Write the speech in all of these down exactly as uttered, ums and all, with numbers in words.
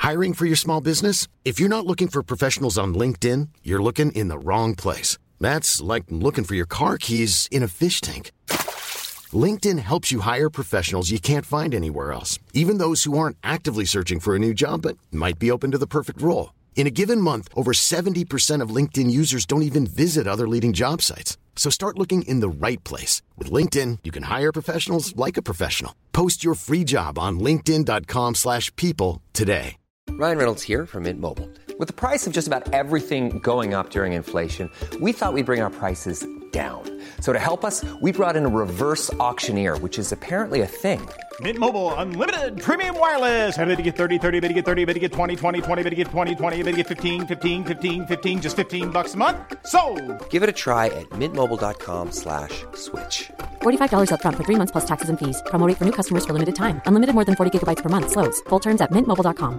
Hiring for your small business? If you're not looking for professionals on LinkedIn, you're looking in the wrong place. That's like looking for your car keys in a fish tank. LinkedIn helps you hire professionals you can't find anywhere else, even those who aren't actively searching for a new job but might be open to the perfect role. In a given month, over seventy percent of LinkedIn users don't even visit other leading job sites. So start looking in the right place. With LinkedIn, you can hire professionals like a professional. Post your free job on linkedin dot com slash people today. Ryan Reynolds here from Mint Mobile. With the price of just about everything going up during inflation, we thought we'd bring our prices down. So to help us, we brought in a reverse auctioneer, which is apparently a thing. Mint Mobile Unlimited Premium Wireless. How to get thirty, thirty, how to get thirty, how to get twenty, twenty, twenty, how to get twenty, twenty, how to get fifteen, fifteen, fifteen, fifteen, just fifteen bucks a month? Sold! Give it a try at mintmobile.com slash switch. forty-five dollars up front for three months plus taxes and fees. Promo rate for new customers for limited time. Unlimited more than forty gigabytes per month. Slows full terms at mint mobile dot com.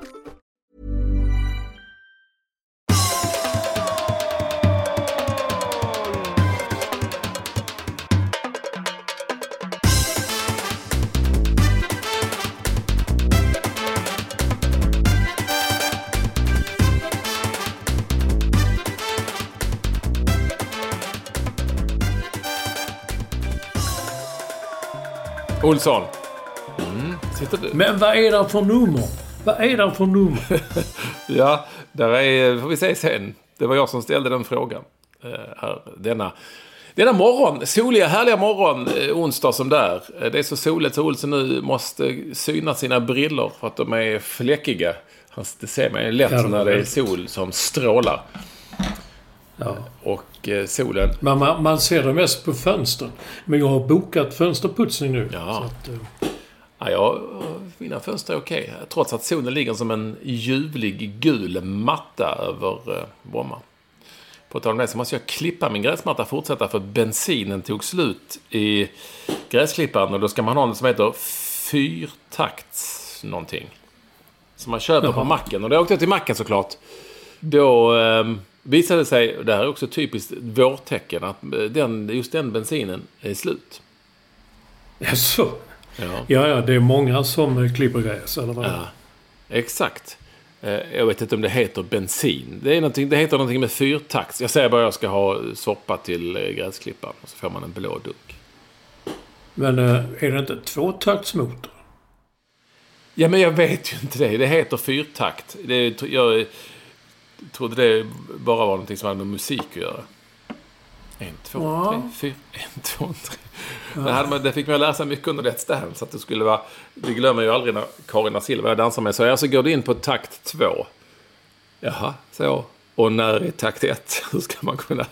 Olsson. Mm, sitter du? Men vad är det för nummer? Vad är det för nummer? Ja, där är, får vi se sen. Det var jag som ställde den frågan. Uh, här, denna, denna morgon, soliga, härliga morgon, uh, onsdag som där. Uh, det är så soligt så Olsson nu måste syna sina brillor för att de är fläckiga. Det ser man ju lätt ja, när det är sol som strålar. Ja. Och eh, solen. Men man, man ser det mest på fönstren. Men jag har bokat fönsterputsning nu. Ja. Så att, eh. ja, jag, mina fönster är okej. Trots att solen ligger som en ljuvlig gul matta över eh, Bromma. På tal om det så måste jag klippa min gräsmatta fortsätta för bensinen tog slut i gräsklipparen. Och då ska man ha något som heter fyrtakts någonting. Som man köper Jaha. på macken. Och då åkte jag till macken såklart. Då... Eh, visade sig, och det här är också typiskt vårtecken, att den, just den bensinen är slut. Jaså? Ja. ja, ja, det är många som klipper gräs, eller vad? Ja, exakt. Jag vet inte om det heter bensin. Det, är någonting, det heter någonting med fyrtakt. Jag säger bara att jag ska ha soppa till gräsklipparen och så får man en blå dunk. Men är det inte tvåtaktsmotor? Ja, men jag vet ju inte det. Det heter fyrtakt. Det, jag... Jag trodde det bara var någonting som hade med musik att göra. En, två, ja. tre, fyra. En, två, tre. Ja. Det, hade man, det fick man läsa mycket under Let's Dance. Så att det skulle vara... Det glömmer ju aldrig när Karin Silva dansar med. Så jag så går det in på takt två. Jaha, så. Och när är takt ett? Hur ska man kunna...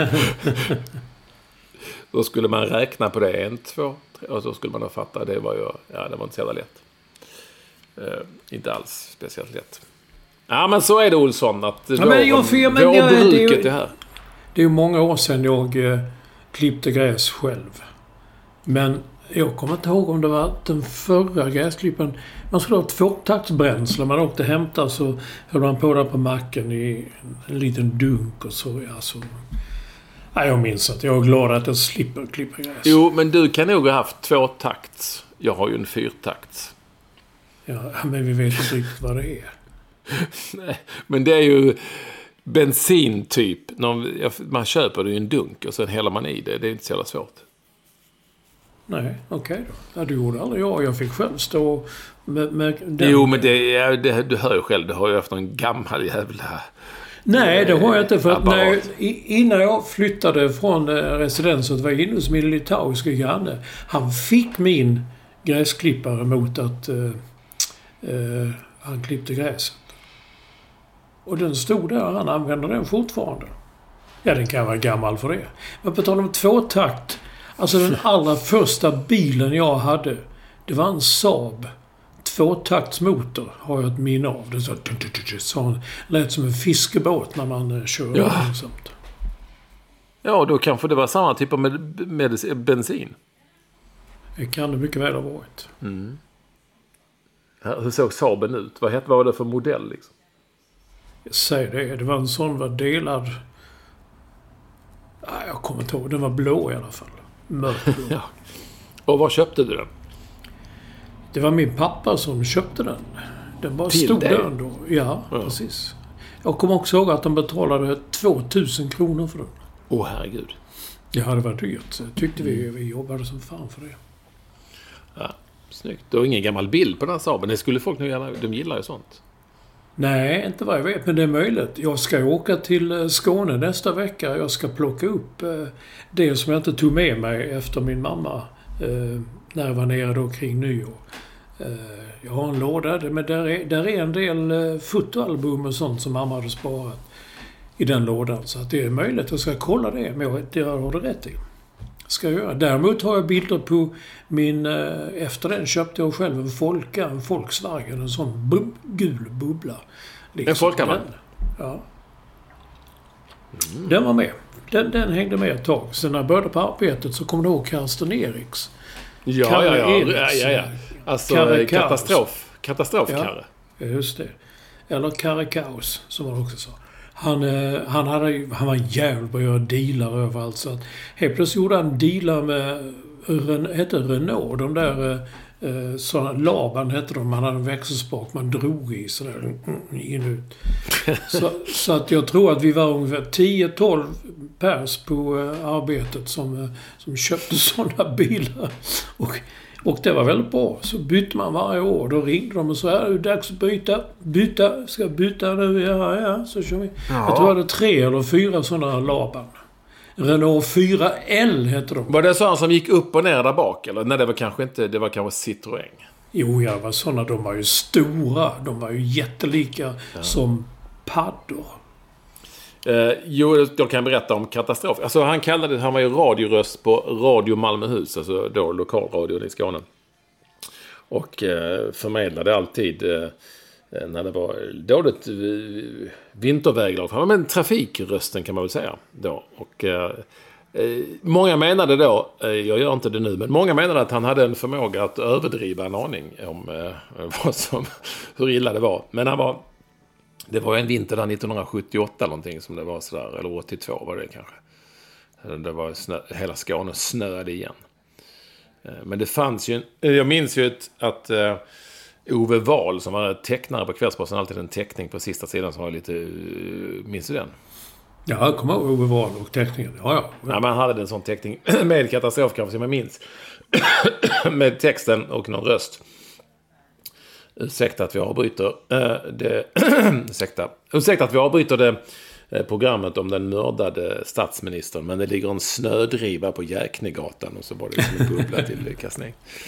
Då skulle man räkna på det. En, två, tre. Och så skulle man då fatta. Det var ju... Ja, det var inte så jävla lätt. Uh, inte alls speciellt lätt. Ja, men så är det, Olsson. Att ja, men jag, för, men jag, det, är ju, det här. Det är ju många år sedan jag eh, klippte gräs själv. Men jag kommer inte ihåg om det var den förra gräsklippen. Man skulle ha tvåtaktsbränsle. Man åkte hämta så höll man på där på macken i en liten dunk och så. Ja, så. Ja, jag minns att jag är glad att jag slipper klippa gräs. Jo, men du kan nog ha haft tvåtakts. Jag har ju en fyrtakts. Ja, men vi vet inte riktigt vad det är. Nej, men det är ju bensin typ. Man köper det i en dunk och sen häller man i det. Det är inte så jävla svårt. Nej, okej okay då. Ja, du gjorde aldrig jag. Jag fick själv stå med, med den. Jo, men det, det, du hör ju själv. Du har ju haft någon gammal jävla... Nej, det har jag inte. För att när, innan jag flyttade från residenset var jag inne hos min litauiska granne. Han fick min gräsklippare mot att uh, uh, han klippte gräset. Och den stod där och han använder den fortfarande. Ja, den kan vara gammal för det. Men på tal om tvåtakt. Alltså den allra första bilen jag hade. Det var en Saab. Tvåtaktsmotor har jag ett minne av. Det så, så lät som en fiskebåt när man kör. Ja. Långsamt. Ja, då kanske det var samma typ av med, med bensin. Det kan det mycket väl ha varit. Mm. Hur såg Saaben ut? Vad, hette, vad var det för modell liksom? Jag säger det. Det var en sån var delad... Nej, jag kommer inte ihåg. Den var blå i alla fall. Mörkblå. Ja. Och var köpte du den? Det var min pappa som köpte den. Den bara Till stod dig? där ändå. Ja, Ja. precis. Jag kommer också ihåg att de betalade tvåtusen kronor för den. Åh, oh, herregud. Ja, det var dyrt. Så tyckte vi, vi jobbade som fan för det. Ja, snyggt. Du har ingen gammal bild på den här Saaben. Det skulle folk nog gärna... De gillar ju sånt. Nej, inte vad jag vet, men det är möjligt. Jag ska åka till Skåne nästa vecka. Jag ska plocka upp eh, det som jag inte tog med mig efter min mamma eh, när jag var nere då kring nyår. Eh, jag har en låda, men där är, där är en del eh, fotoalbum och sånt som mamma hade sparat i den lådan. Så att det är möjligt. Jag ska kolla det, men jag, det har du rätt i. Ska jag göra. Däremot har jag bilder på min... Eh, efter den köpte jag själv en Folka, en Volkswagen, en sån bub, gul bubbla. Liksom en Folka, man? Ja. Mm. Den var med. Den, den hängde med ett tag. Sen när jag började på arbetet så kom det ihåg Karsten Eriks. Ja, Karre ja, ja. Eriks, ja, ja. Alltså, Karre katastrof. Katastrofkarre. Ja, just det. Eller Karre Kaos, som man också sa. Han, eh, han, hade, han var jävligt på att göra dealar överallt. Så att helt plötsligt gjorde han dealar med Ren, hette Renault. De där eh, såna, Laban hette de. Man hade en växelspak man drog i sådär in ut. Så, så att jag tror att vi var ungefär tio tolv pers på eh, arbetet som, eh, som köpte sådana bilar. Och Och det var väldigt bra. Så bytte man varje år. Då ringde de och sa, är det dags att byta? Byta? Ska jag byta nu? Ja, ja. Så kör vi. Ja. Jag tror jag hade tre eller fyra sådana Laban. Renault fyra L hette de. Var det sådana som gick upp och ner där bak? Eller? Nej, det var kanske inte... Det var kanske Citroën. Jo, ja, var sådana. De var ju stora. De var ju jättelika ja. som paddor. Eh, jo, jag kan berätta om katastrof. Alltså han kallade han var ju radioröst på Radio Malmöhus, alltså då lokalradion i Skåne. Och eh, förmedlade alltid eh, när det var dåligt eh, vinterväglag. Han var med trafikrösten kan man väl säga då. Och eh, många menade då, eh, jag gör inte det nu, men många menade att han hade en förmåga att överdriva en aning om eh, vad som, hur illa det var. Men han var Det var en vinter där nittonhundrasjuttioåtta någonting som det var sådär, eller åttiotvå var det kanske. Det var snö, hela Skåne snöade igen. Men det fanns ju en, jag minns ju ett, att uh, Ove Wahl som var tecknare på Kvällsposten alltid en teckning på sista sidan som var lite, uh, minns du den? Ja, jag kommer ihåg Ove Wahl och teckningen. Ja, ja. Ja, man hade en sån teckning med katastrof kanske som jag minns. Med texten och någon röst. Ursäkta att vi avbryter det, ursäkta, ursäkta att vi avbryter det programmet om den mördade statsministern, men det ligger en snödriva på Jäknegatan och så var det liksom en bubbla till kastning.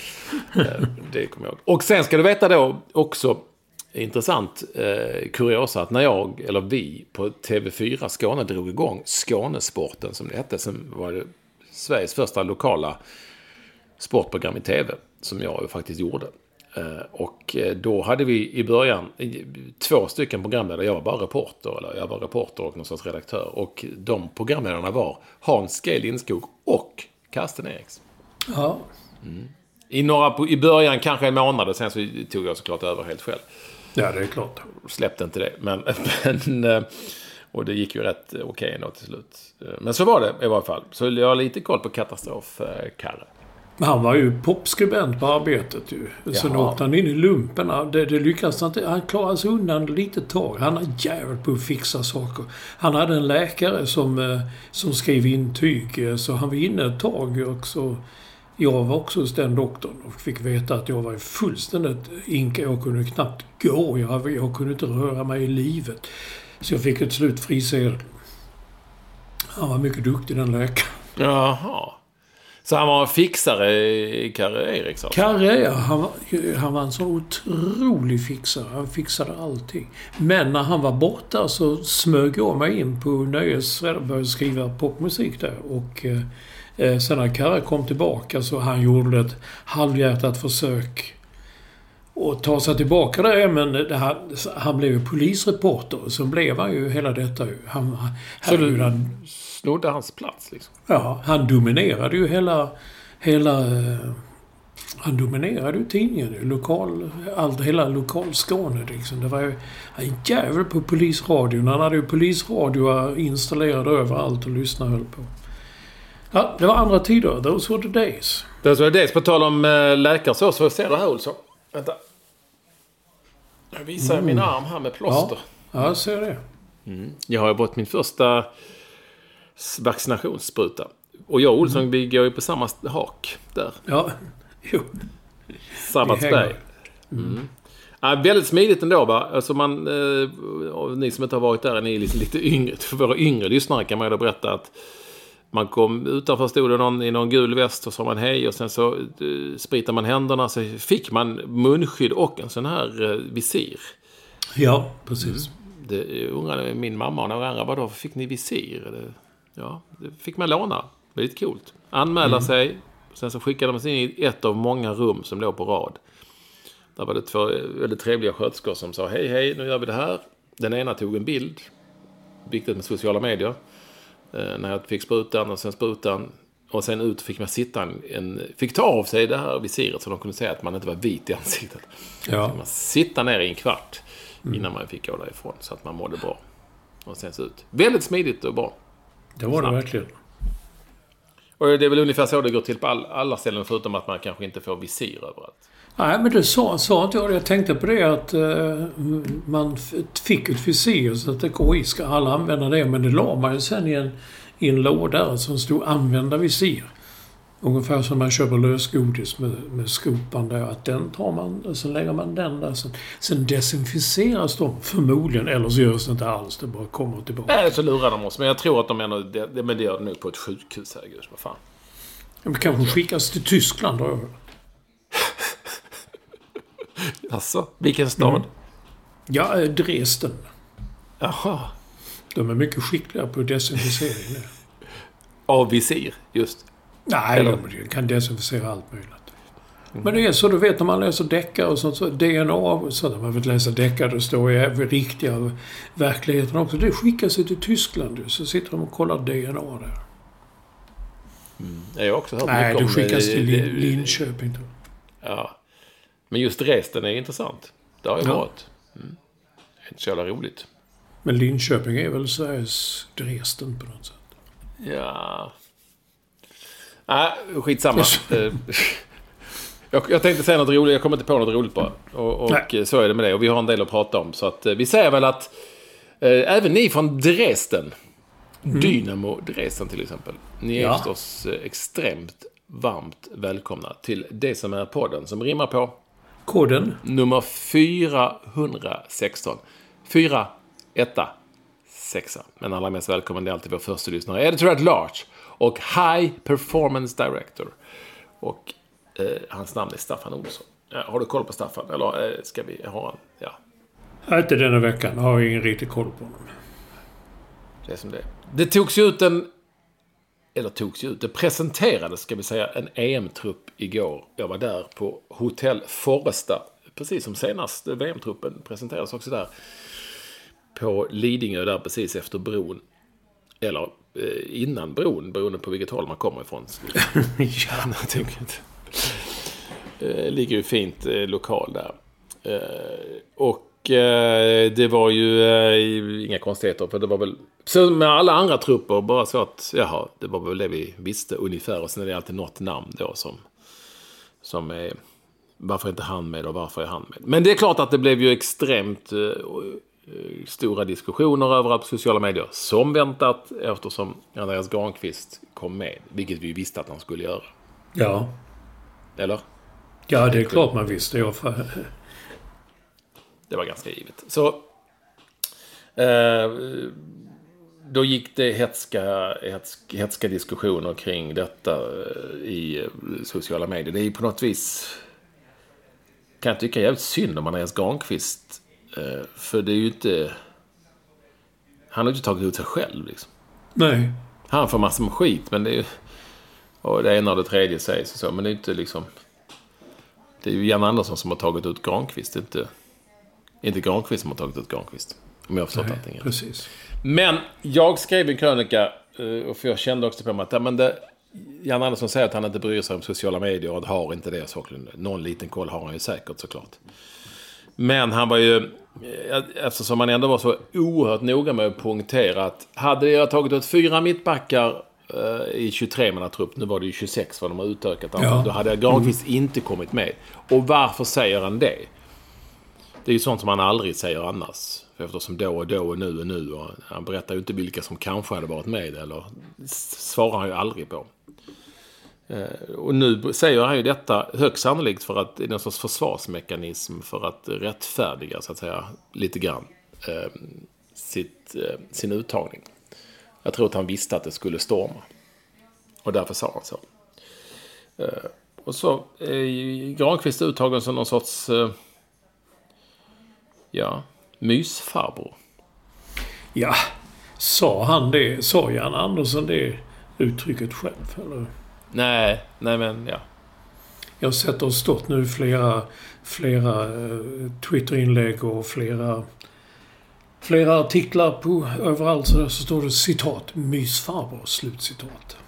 Det kommer jag ihåg. Och sen ska du veta då också intressant eh, kuriosa att när jag eller vi på T V fyra Skåne drog igång Skånesporten som det hette, som var det Sveriges första lokala sportprogram i tv som jag ju faktiskt gjorde. Och då hade vi i början två stycken programledare. Jag var bara reporter, eller jag var reporter och någon sorts redaktör. Och de programledarna var Hans G. Lindskog och Karsten Eriks. Ja. Mm. I, några, I början kanske en månad och sen så tog jag såklart över helt själv. Ja, det är klart. Släppte inte det. Men, men, och det gick ju rätt okej ändå till slut. Men så var det i varje fall. Så jag har lite koll på katastrof, Karre. Han var ju popskribent på arbetet ju. Sen Jaha. åkte han in i lumperna. Det, det lyckades inte. Han klarade sig undan lite tag. Han har jävligt på att fixa saker. Han hade en läkare som, som skrev intyg. Så han var inne ett tag också. Jag var också hos den doktorn och fick veta att jag var fullständigt inka. Jag kunde knappt gå. Jag, jag kunde inte röra mig i livet. Så jag fick ett slut frisedel. Han var mycket duktig, den läkaren. Jaha. Så han var en fixare i Karre Eriks? Alltså. Karre, ja. Han var, han var en så otrolig fixare. Han fixade allting. Men när han var borta så smög jag mig in på Nöjesrädd och började skriva popmusik där. Och eh, sen när Karre kom tillbaka så han gjorde ett halvhjärtat försök att ta sig tillbaka där. Men det här, han blev ju polisreporter. Och så blev han ju hela detta. Han, så du han, snodde hans plats liksom? Ja, han dominerade ju hela... hela han dominerade ju tidningen. Lokal, allt, hela lokalskåne liksom. Det var ju en jävel på polisradion. Han hade ju polisradio installerad överallt och lyssnade höll på. Ja, det var andra tider. Those were the days. Those were the days. På tal om äh, läkarsås. Vad ser du här, Olsson? Vänta. Jag visar mm. min arm här med plåster. Ja, ja jag ser det. Mm. Jag har fått min första vaccinationsspruta. Och jag och Olsson mm. går ju på samma hak där. Ja, jo. Sabbatsberg. Mm. Mm. Ja, väldigt smidigt ändå, va? Alltså man, eh, ni som inte har varit där, ni är lite, lite yngre. För våra yngre lyssnare kan man ju då berätta att man kom utanför, stod det någon i någon gul väst och sa man hej och sen så eh, spritar man händerna, så fick man munskydd och en sån här eh, visir. Ja, precis. Mm. Det undrade min mamma och några andra, vad då fick ni visir? Det, ja, det fick man låna. Väldigt coolt. Anmäla mm. sig, sen så skickade man sig in i ett av många rum som låg på rad. Där var det två väldigt trevliga sköterskor som sa hej hej, nu gör vi det här. Den ena tog en bild, viktigt med sociala medier, eh, när jag fick sprutan och sen sprutan. Och sen ut fick man sitta en, en, fick ta av sig det här visiret så de kunde säga att man inte var vit i ansiktet. Ja. Så man sitta ner i en kvart mm. innan man fick gå därifrån så att man mådde bra. Och sen så ut. Väldigt smidigt och bra. Det var det verkligen. Och det är väl ungefär så det går till på all, alla ställen förutom att man kanske inte får visir överallt. Nej, men det sa, sa inte jag. Jag tänkte på det att uh, man fick ett visir så att det K I ska alla använda det. Men det la man ju sen i en, i en låda som stod använda visir. Ungefär som man köper lösgodis med, med skopan där. Att den tar man och sen lägger man den där. Sen, sen desinficeras de förmodligen. Eller så görs det inte alls. Det bara kommer tillbaka. Nej, så lurar de oss. Men jag tror att de ändå, det, det, men det gör det nu på ett sjukhus här. Gud, vad fan. Men kanske skickas till Tyskland då. Alltså, vilken stad? Mm. Ja, Dresden. Jaha. De är mycket skickliga på desinficering nu. Av visir, just. Nej, de kan desinficera allt möjligt. Mm. Men det är så, du vet, när man läser deckare och sånt, så D N A, så när man vill läsa deckare, det står ju även riktiga verkligheten också. Det skickas sig till Tyskland, så sitter de och kollar D N A där. Mm. Jag har också hört Nej, mycket om... Nej, det skickas till Lin- Linköping. Ja. Men just Dresden är intressant. Det har ju ja. varit. Mm. Det är inte så jävla roligt. Men Linköping är väl Sveriges Dresden på något sätt? Ja... Nej, skitsamma. jag, jag tänkte säga något roligt. Jag kommer inte på något roligt bara. Och, och så är det med det. Och vi har en del att prata om. Så att, vi säger väl att eh, även ni från Dresden, mm. Dynamo Dresden till exempel, ni är ja. förstås eh, extremt varmt välkomna till det som är podden som rimmar på koden nummer fyrahundrasexton. Fyra, etta, sexa. Men allra mest välkommen är alltid vår första lyssnare, Editor at Large och High Performance Director. Och eh, hans namn är Staffan Olsson. Ja, har du koll på Staffan? Eller eh, ska vi ha en? Ja. Inte denna veckan. Har jag ingen riktigt koll på honom. Det är som det. Det togs ut en... Eller togs ut. Det presenterades, ska vi säga, en E M-trupp igår. Jag var där på Hotell Forresta. Precis som senast V M-truppen presenterades också där. På Lidingö där precis efter bron. Eller eh, innan bron. Beroende på vilket håll man kommer ifrån. Ja, jag tänker inte. Eh, ligger ju fint eh, lokal där. Eh, och eh, det var ju eh, inga konstigheter. För det var väl, så med alla andra trupper, bara så att, jaha, det var väl det vi visste ungefär. Och sen är det alltid något namn då som, som är, varför är inte han med och varför är han med. Men det är klart att det blev ju extremt eh, stora diskussioner överallt på sociala medier. Som väntat, eftersom Andreas Granqvist kom med. Vilket vi visste att han skulle göra. Ja. Eller? Ja, det är klart man visste. Jag för... Det var ganska givet. Så eh, då gick det hetska, hetska, hetska diskussioner kring detta i sociala medier. Det är på något vis, kan jag tycka, jävligt synd om Andreas Granqvist. Eh, för det är ju inte, han har ju inte tagit ut sig själv liksom. Nej. Han får massor med skit, men det är ju, och det ena och det tredje sägs och så, men det är inte liksom, det är ju Jan Andersson som har tagit ut Granqvist, inte Inte Granqvist som har tagit ut Granqvist. Om jag har förstått allting. Precis. Men jag skrev en krönika, och för jag kände också på mig att ja, men det, Jan Andersson säger att han inte bryr sig om sociala medier och har inte det. Så någon liten koll har han ju säkert såklart. Men han var ju, eftersom han ändå var så oerhört noga med att poängtera att hade jag tagit ut fyra mittbackar i tjugotre-manna-trupp, nu var det ju tjugosex för de har utökat, ja. Då hade Granqvist mm. inte kommit med. Och varför säger han det? det är ju sånt som han aldrig säger annars. För eftersom då och då och nu och nu. Och han berättar ju inte vilka som kanske hade varit med. Eller svarar han ju aldrig på. Och nu säger han ju detta högst sannolikt för att det är någon sorts försvarsmekanism. För att rättfärdiga så att säga lite grann eh, sitt, eh, sin uttagning. Jag tror att han visste att det skulle storma. Och därför sa han så. Eh, och så är Granqvist uttagen som någon sorts eh, ja, mysfarbror. Ja, sa han det? Sa Jan Andersson det uttrycket själv? Eller? Nej, nej men ja. Jag har sett och stått nu flera, flera eh, Twitterinlägg och flera, flera artiklar på överallt så, där så står det citat, mysfarbror, slutcitat.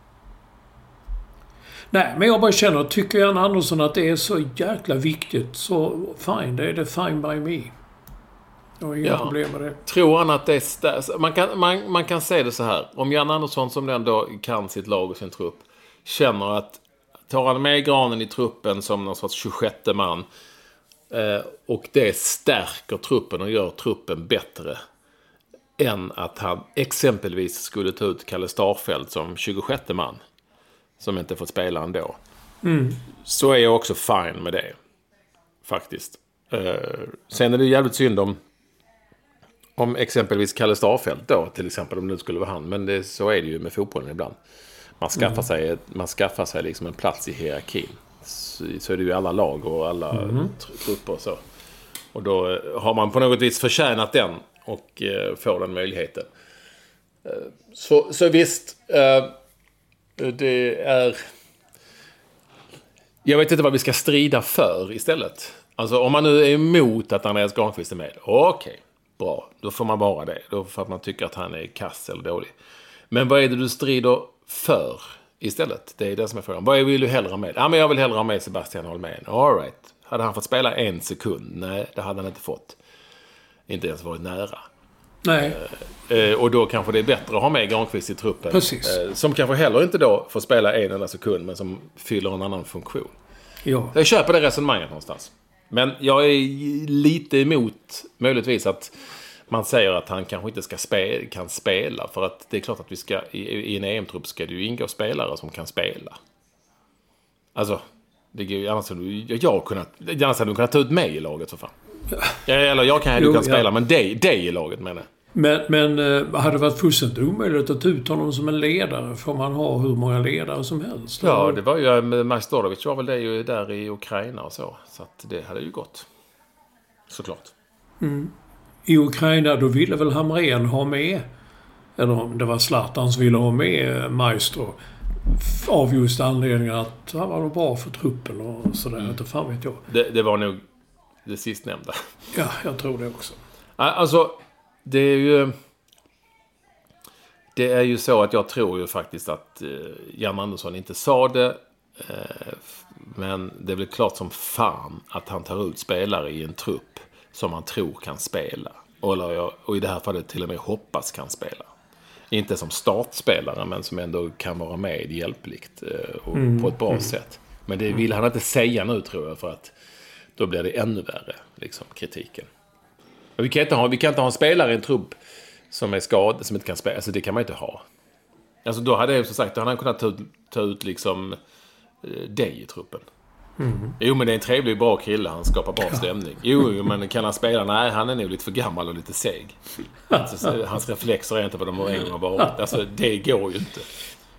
Nej, men jag bara känner, tycker Jan Andersson att det är så jäkla viktigt så fine, det är det fine by me. Jag har inga ja. problem med det. Tror han att det är stä- man kan, man, man kan säga det så här. Om Jan Andersson som den då kan sitt lag och sin trupp känner att tar han med Granen i truppen som någon sorts tjugosjätte man eh, och det stärker truppen och gör truppen bättre än att han exempelvis skulle ta ut Kalle Starfelt som tjugosjätte man som inte fått spela ändå. Mm. Så är jag också fine med det. Faktiskt. Eh, sen är det jävligt synd om om exempelvis Kalle Starfelt då, till exempel om det skulle vara han. Men det, så är det ju med fotbollen ibland. Man skaffar mm. sig, man skaffar sig liksom en plats i hierarkin. Så, så är det ju alla lag och alla mm. trupper och så. Och då har man på något vis förtjänat den och eh, får den möjligheten. Eh, så, så visst, eh, det är... Jag vet inte vad vi ska strida för istället. Alltså om man nu är emot att Andreas Granqvist är med. Okej, okay, bra. Då får man vara det. Då för att man tycker att han är kass eller dålig. Men vad är det du strider för istället? Det är det som är frågan. Vad vill du hellre ha med? Ja, men jag vill hellre ha med Sebastian Holmén. All right. Hade han fått spela en sekund? Nej, det hade han inte fått. Inte ens varit nära. Nej. Eh, och då kanske det är bättre att ha med Granqvist i truppen. Precis. Eh, som kanske heller inte då får spela en enda sekund, men som fyller en annan funktion. Ja. Jag köper det resonemanget någonstans. Men jag är lite emot möjligtvis att man säger att han kanske inte ska spela, kan spela. För att det är klart att vi ska i, i en E M-trupp ska det ju ingå spelare som kan spela. Alltså, det går ju annars hade du, jag kunnat, annars hade du kunnat ta ut mig i laget för fan. Ja, eller jag kan ju kan spela, ja. Men dig, dig i laget menar jag. Men, men hade det varit fullständigt omöjligt att ta ut honom som en ledare? Får man ha hur många ledare som helst? Ja, det var ju Majstorovic var väl det ju där i Ukraina och så. Så att det hade ju gått. Såklart. Mm. I Ukraina då ville väl Hamrén ha med, eller om det var Zlatan som ville ha med Maestro, av just anledningen att han var bra för truppen och sådär. Mm. Inte fan vet jag. Det, det var nog det sistnämnda. Ja, jag tror det också. Alltså, det är ju... Det är ju så att jag tror ju faktiskt att eh, Jan Andersson inte sa det. Eh, men det är väl klart som fan att han tar ut spelare i en trupp som man tror kan spela. Och, och i det här fallet till och med hoppas kan spela. Inte som startspelare, men som ändå kan vara med hjälpligt eh, och mm. på ett bra mm. sätt. Men det vill han inte säga nu, tror jag, för att då blir det ännu värre, liksom, kritiken. Och vi kan inte ha, vi kan inte ha en spelare i en trupp som är skadad, som inte kan spela. Alltså det kan man inte ha. Alltså då hade jag som sagt, då hade han kunnat ta ut, ta ut liksom eh, dig i truppen. Mm. Jo, men det är en trevlig, bra kille. Han skapar bra stämning. Jo, men kan han spela? Nej, han är nog lite för gammal och lite seg. Alltså, hans reflexer är inte vad de en gång har varit. Alltså, det går ju inte.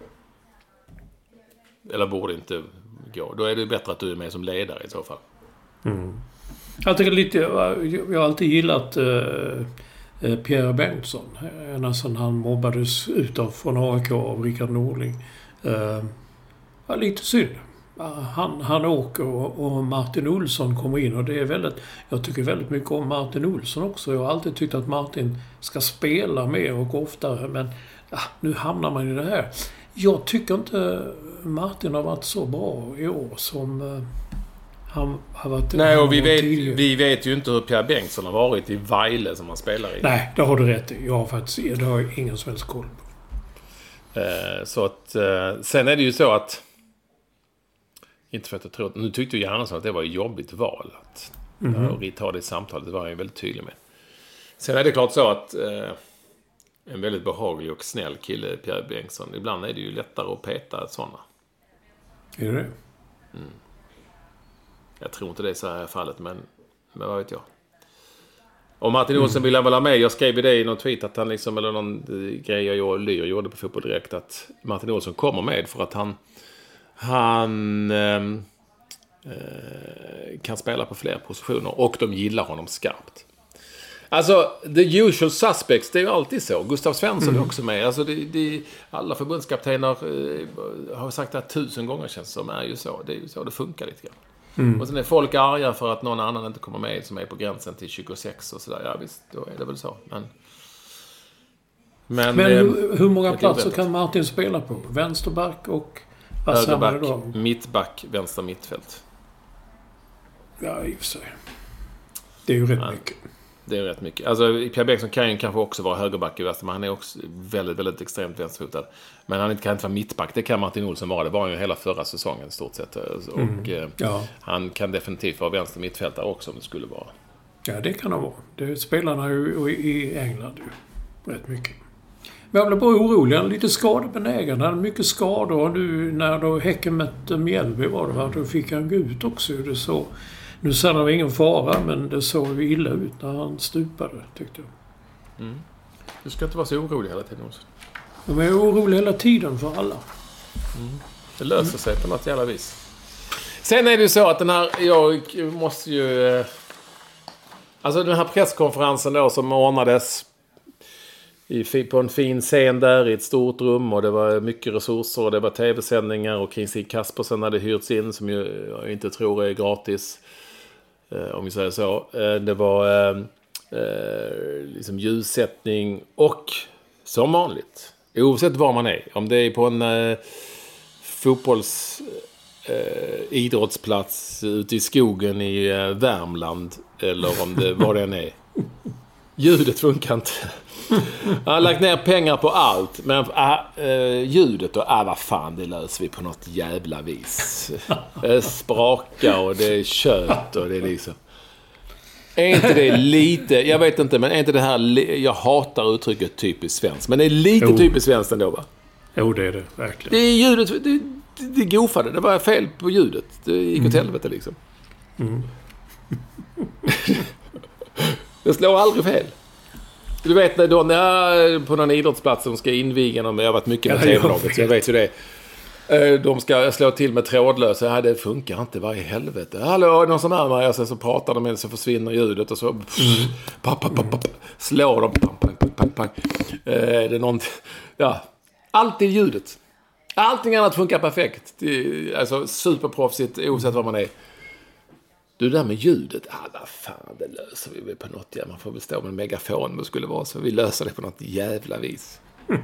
Eller borde inte gå. Då är det bättre att du är med som ledare i så fall. Mm. Jag tycker lite... Jag har alltid gillat uh, Pierre Bengtsson. Nästan han mobbades utav från A I K av Rickard Norling. Uh, ja, lite synd. Han, han åker och, och Martin Olsson kommer in och det är väldigt, jag tycker väldigt mycket om Martin Olsson också. Jag har alltid tyckt att Martin ska spela mer och oftare, men ja, nu hamnar man i det här. Jag tycker inte Martin har varit så bra i år som uh, han har varit. Nej, och vi vet, vi vet ju inte hur Pierre Bengtsson har varit i Vejle som han spelar i. Nej, det har du rätt i. Jag har faktiskt, det har jag ingen som helst koll på. Eh, så att, eh, sen är det ju så att inte för att jag tror... Nu tyckte ju Jannesson att det var ett jobbigt val. Att Mm. Och Ritt har det i samtalet, det var han ju väldigt tydlig med. Sen är det klart så att eh, en väldigt behaglig och snäll kille, Pierre Bengtsson, ibland är det ju lättare att peta sådana. Är det det? Mm. Jag tror inte det är så här i fallet, men, men vad vet jag. Och Martin Olsson mm. vill han väl ha med. Jag skrev i det i någon tweet att han liksom, eller någon grej jag och Lyr gjorde på Fotboll Direkt, att Martin Olsson kommer med för att han han eh, kan spela på fler positioner och de gillar honom skarpt. Alltså, the usual suspects, det är ju alltid så. Gustav Svensson mm. är också med. Alltså, det, det, alla förbundskaptener eh, har sagt det tusen gånger, känns som är ju så. Det är ju så det funkar lite grann. Mm. Och sen är folk arga för att någon annan inte kommer med som är på gränsen till tjugosex och sådär. Ja visst, då är det väl så. Men, men, men eh, hur många platser kan Martin spela på? Vänsterback och högerback, mittback, vänster mittfält. Ja, i och för sig. Det är ju rätt men, mycket. Det är rätt mycket. Alltså, Pierre Bengtsson kan ju kanske också vara högerback i vänster, men han är också väldigt, väldigt extremt vänsterfotad. Men han kan inte vara mittback. Det kan Martin Olsson vara. Det var ju hela förra säsongen stort sett. Och mm. ja. Han kan definitivt vara vänster mittfältare också om det skulle vara. Ja, det kan han vara. Det spelarna ju i England ju rätt mycket. Men jag blev bara orolig. Han är lite skadebenägen. Han hade mycket skador. Och nu när då Häcken mötte Mjällby var det, va? Då fick han gå ut också. Det så. Nu sa han ingen fara, men det såg ju illa ut när han stupade, tyckte jag. Mm. Du ska inte vara så orolig hela tiden också. De är oroliga hela tiden för alla. Mm. Det löser sig på något jävla vis. Sen är det ju så att den här, jag måste ju... Alltså den här presskonferensen då som ordnades i, på en fin scen där i ett stort rum, och det var mycket resurser och det var tv-sändningar, och Kinsey Kaspersen hade hyrts in som ju jag inte tror är gratis. Om vi säger så. Det var eh, liksom ljussättning och som vanligt, oavsett var man är, om det är på en eh, fotbolls eh, idrottsplats ute i skogen i eh, Värmland, eller om det var det än är, ljudet funkar inte. Han har lagt ner pengar på allt, men äh, ljudet och äh, vad fan, det löser vi på något jävla vis. Det sprakar och det är kött och det är liksom... Är inte det lite, jag vet inte, men är inte det här, jag hatar uttrycket typiskt svenskt, men det är lite jo. typiskt svenskt ändå, va? Jo, det är det, verkligen. Det är ljudet, det, det gofade, det var fel på ljudet. Det gick åt mm. helvete liksom. Mm. Det slår aldrig fel. Du vet när då när på någon idrottsplats de ska inviga dem, jag har varit mycket med ja, tv-laget så jag vet ju det. De ska slå till med trådlös. Ja, det funkar inte, vad i helvete. Hallå, någon som är med, så pratar de med, så försvinner ljudet och så pff, mm. pap, pap, pap, pap, slår de pang, pang, pang, pang, pang. Eh, det är något, ja, alltid ljudet. Allting annat funkar perfekt. Det är, alltså superproffsigt oavsett vad man är. Du, där med ljudet, alla fan, det löser vi väl på något. Ja, man får väl stå med en megafon om det skulle vara så. Vi löser det på något jävla vis.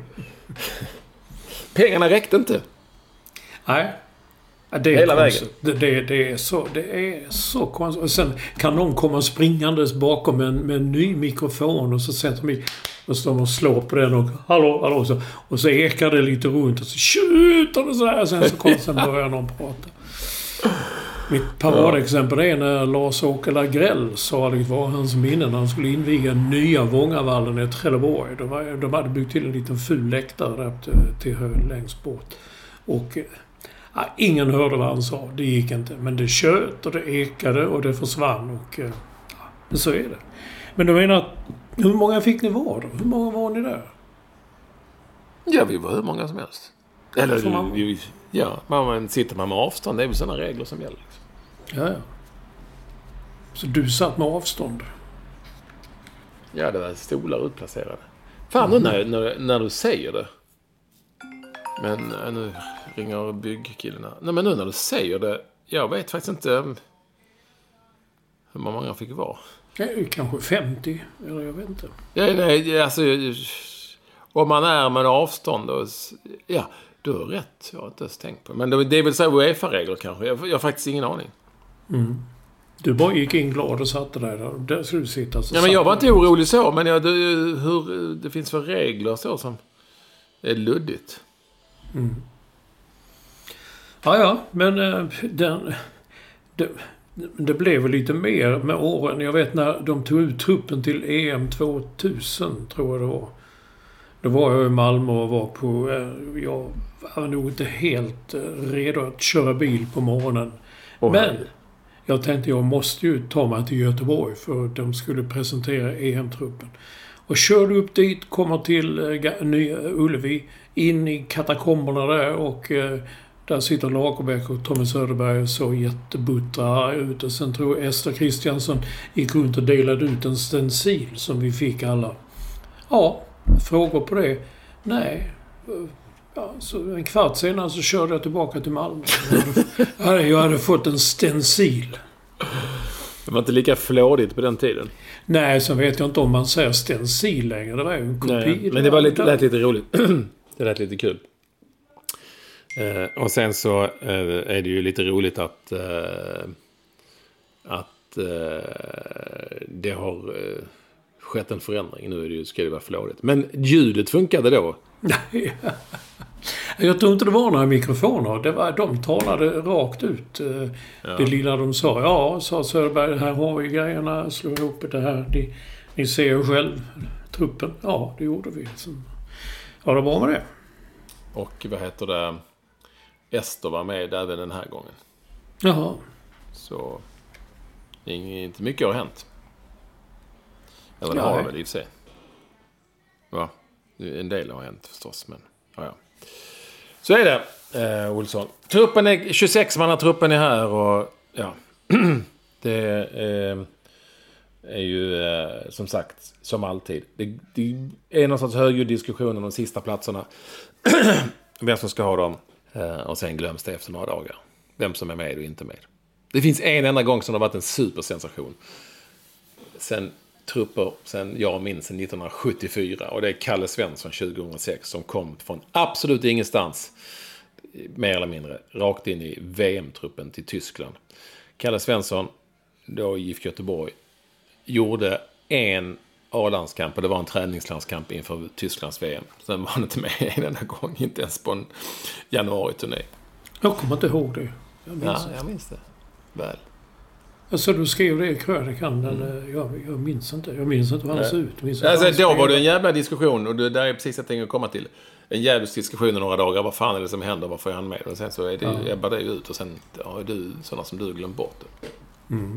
Pengarna räckte inte. Nej. Det är hela vägen. Det, det, det, är så, det är så konstigt. Och sen kan någon komma springandes bakom en, med en ny mikrofon och så sätter de och står och slår på den och hallå, hallå, så, och så ekar det lite runt och så tjuter det så här. Sen så kommer sen börjar någon prata. Mitt paradexempel är när Lars-Åke Lagrell sa att det var hans minne när han skulle inviga nya Vångavallen i Trelleborg. De, var, de hade byggt till en liten ful läktare där till, till höjd längst bort. Och ja, ingen hörde vad han sa. Det gick inte. Men det tjöt och det ekade och det försvann. Och ja, så är det. Men du menar, hur många fick ni vara då? Hur många var ni där? Ja, vi var hur många som helst. Eller man... vi, ja, man sitter man med avstånd. Det är väl sådana regler som gäller. Liksom. Ja, ja. Så du satt med avstånd? Ja, det var stolar utplacerade. Fan, mm. nu när, när, när du säger det. Men nu ringer byggkillarna. Nej, men nu när du säger det. Jag vet faktiskt inte hur många fick vara. Ja, kanske femtio, eller jag vet inte. Ja, nej, alltså... Om man är med avstånd och... Ja, du har rätt. Jag har inte ens tänkt på. Men det är väl så UEFA-regler kanske. Jag, jag har faktiskt ingen aning. Mm. Du bara gick in glad och satte dig där. Där skulle du sitta. Så ja, men jag var inte orolig så. Men jag, det, hur, det finns för regler så som är luddigt. Mm. Ja, ja. Men den, den, det blev väl lite mer med åren. Jag vet när de tog ut truppen till E M tvåtusen, tror jag det var. Då var jag i Malmö och var på... Jag var nog inte helt redo att köra bil på morgonen. Oh, men jag tänkte jag måste ju ta mig till Göteborg för att de skulle presentera E M-truppen. Och körde upp dit, kommer till uh, Nya Ullevi, in i katakomberna där och uh, där sitter Lagerbäck och Tommy Söderberg och så jättebuttra ut. Och sen tror jag Ester Kristiansson gick runt och delade ut en stencil som vi fick alla. Ja, frågor på det? Nej. Ja, så en kvart senare så körde jag tillbaka till Malmö. Jag hade, jag hade fått en stencil. Det var inte lika flådigt på den tiden. Nej, så vet jag inte om man säger stencil längre. Det var ju en kopi. Nej, men det var lite, lät lite roligt. Det lät lite kul. Eh, och sen så eh, är det ju lite roligt att eh, att eh, det har eh, skett en förändring. Nu är det ju, ska det vara flådigt. Men ljudet funkade då. Jag tror inte det var några mikrofoner. Det var, de talade rakt ut. Eh, ja. Det lilla de sa. Ja, sa Söderberg, här har vi grejerna. Slå ihop det här. Ni, ni ser ju själv truppen. Ja, det gjorde vi. Så, ja, det var med det. Och vad heter det? Ester var med även den här gången. Jaha. Så inte mycket har hänt. Eller det har det väl i sig. Ja, en del har hänt förstås. Men ja, ja. Så är det, eh, Olsson. Truppen är, tjugosex-manna-truppen är här och ja, det eh, är ju eh, som sagt, som alltid. Det, det är någon sorts högljudd diskussion om de sista platserna. Vem som ska ha dem. Eh, och sen glöms det efter några dagar. Vem som är med och inte med. Det finns en enda gång som det har varit en supersensation. Sen trupper, sen jag minns sen nittonhundrasjuttiofyra. Och det är Kalle Svensson tjugohundrasex som kom från absolut ingenstans. Mer eller mindre. Rakt in i V M-truppen till Tyskland. Kalle Svensson, då i I F K Göteborg, gjorde en A-landskamp. Och det var en träningslandskamp inför Tysklands V M. Sen var han inte med en enda gång. Inte ens på en januari-turné. Jag kommer inte ihåg det. Jag minns, ja, jag minns det. Väl. Alltså du skrev det i krönikan, men mm. jag, jag minns inte. Jag minns inte hur han såg ut. Alltså, då var det en jävla diskussion, och det där är precis jag tänkte komma till. En jävla diskussion i några dagar. Vad fan är det som händer? Varför är han med? Och sen så är det, ja. ebbar det ut, och sen ja, är du sådana som du glömt bort det. Mm.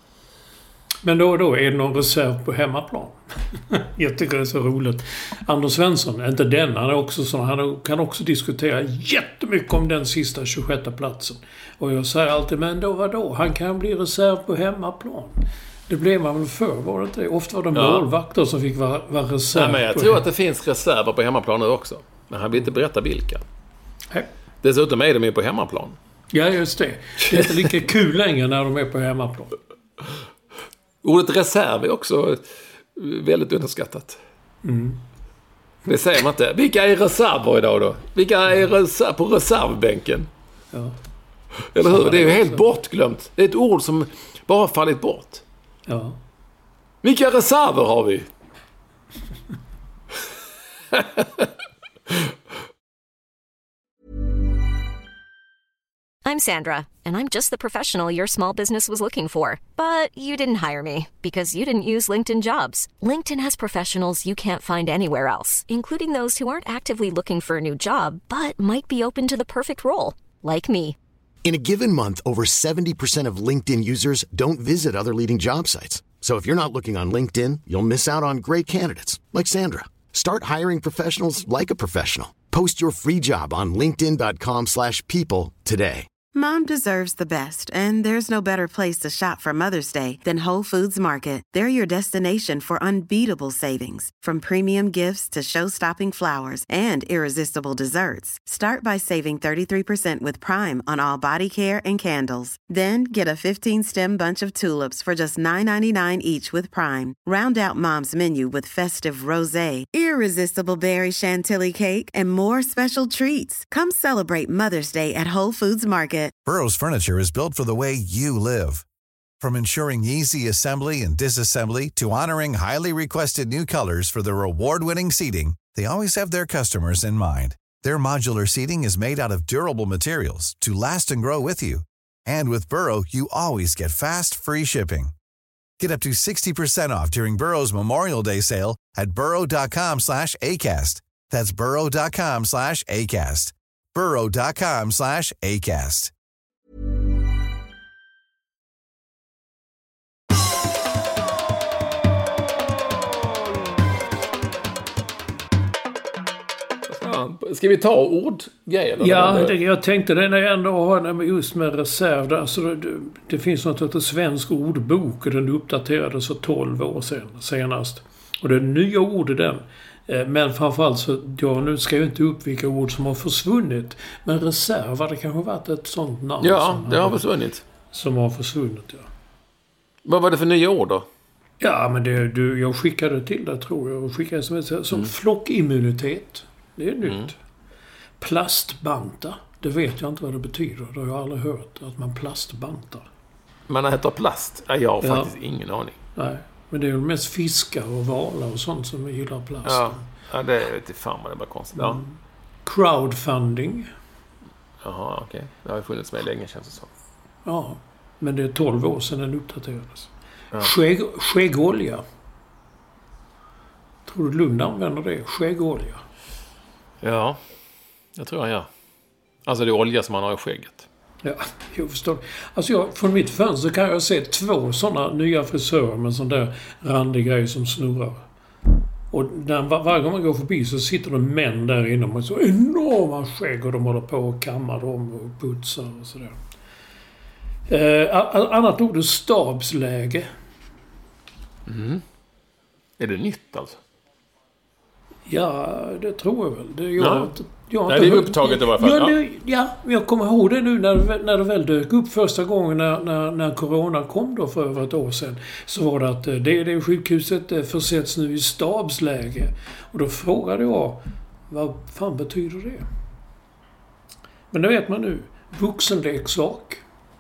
Men då och då är det någon reserv på hemmaplan. Jag tycker det är så roligt. Anders Svensson, inte den, han är också sån, han kan också diskutera jättemycket om den sista tjugosjätte platsen. Och jag säger alltid, men då vadå? Han kan bli reserv på hemmaplan. Det blev man väl för, var det inte? Ofta var det ja. målvakter som fick vara, vara reserv. Nej, men jag tror att det finns reserver på hemmaplan nu också. Men han vill inte berätta vilka. Nej. Dessutom är de ju på hemmaplan. Ja, just det. Det är inte lika kul längre när de är på hemmaplan. Ordet reserv är också väldigt underskattat. Mm. Det säger man inte. Vilka är reserver idag då? Vilka är reserv på reservbänken? Ja. Eller hur? Det är ju helt bortglömt. Det är ett ord som bara har fallit bort. Ja. Vilka reserver har vi? I'm Sandra, and I'm just the professional your small business was looking for. But you didn't hire me because you didn't use LinkedIn Jobs. LinkedIn has professionals you can't find anywhere else, including those who aren't actively looking for a new job, but might be open to the perfect role, like me. In a given month, over seventy percent of LinkedIn users don't visit other leading job sites. So if you're not looking on LinkedIn, you'll miss out on great candidates like Sandra. Start hiring professionals like a professional. Post your free job on linkedin dot com slash people today. Mom deserves the best, and there's no better place to shop for Mother's Day than Whole Foods Market. They're your destination for unbeatable savings, from premium gifts to show-stopping flowers and irresistible desserts. Start by saving thirty-three percent with Prime on all body care and candles. Then get a fifteen-stem bunch of tulips for just nine ninety-nine each with Prime. Round out Mom's menu with festive rosé, irresistible berry chantilly cake, and more special treats. Come celebrate Mother's Day at Whole Foods Market. Burrow's furniture is built for the way you live. From ensuring easy assembly and disassembly to honoring highly requested new colors for their award-winning seating, they always have their customers in mind. Their modular seating is made out of durable materials to last and grow with you. And with Burrow, you always get fast, free shipping. Get up to sixty percent off during Burrow's Memorial Day sale at burrow.com slash ACAST. That's burrow.com slash ACAST. burrow.com slash ACAST. Ska vi ta ordgrejer? Ja, det, jag tänkte det när jag ändå har just med reserv. Där, alltså det, det finns något som heter Svensk ordbok och den uppdaterades för tolv år sedan senast. Och det är nya ord i den. Men framförallt så, ja, nu ska jag inte upp vilka ord som har försvunnit. Men reserv, det kanske varit ett sånt namn. Ja, det har försvunnit. Som har försvunnit, ja. Vad var det för nya ord då? Ja, men det, du, jag skickade till det tror jag. Jag skickade som, ett, som mm. flockimmunitet. Det är nytt. Mm. Plastbanta. Det vet jag inte vad det betyder. Det har jag aldrig hört. Att man plastbantar. Man äter plast? Jag har ja. faktiskt ingen aning. Nej, men det är ju mest fiskar och valar och sånt som gillar plast. Ja, ja det är inte fan vad det är bara konstigt. Ja. Mm. Crowdfunding. Jaha, okej. Okay. Det har ju funnits med länge, känns det som. Ja, men det är tolv år sedan den uppdaterades. Ja. Skägg, skäggolja. Tror du Lund använder det? Skäggolja. Ja, jag tror jag gör. Alltså det är olja som man har i skägget. Ja, jag förstår. Alltså jag, från mitt fönster kan jag se två sådana nya frisörer med sån där randig grej som snurrar. Och när, var, varje gång man går förbi så sitter det män där inne med så enorma skägg och de håller på och kammar dem och putsar och sådär. Eh, annat ord är stabsläge. Mm. Är det nytt alltså? Ja, det tror jag väl. Det, jag, ja. jag, jag, Nej, det är upptaget i varje fall. Ja, det, ja, jag kommer ihåg det nu när, när det väl dök upp första gången när, när, när corona kom då för över ett år sedan. Så var det att det, det sjukhuset försätts nu i stabsläge. Och då frågade jag, vad fan betyder det? Men det vet man nu. Vuxenleksak.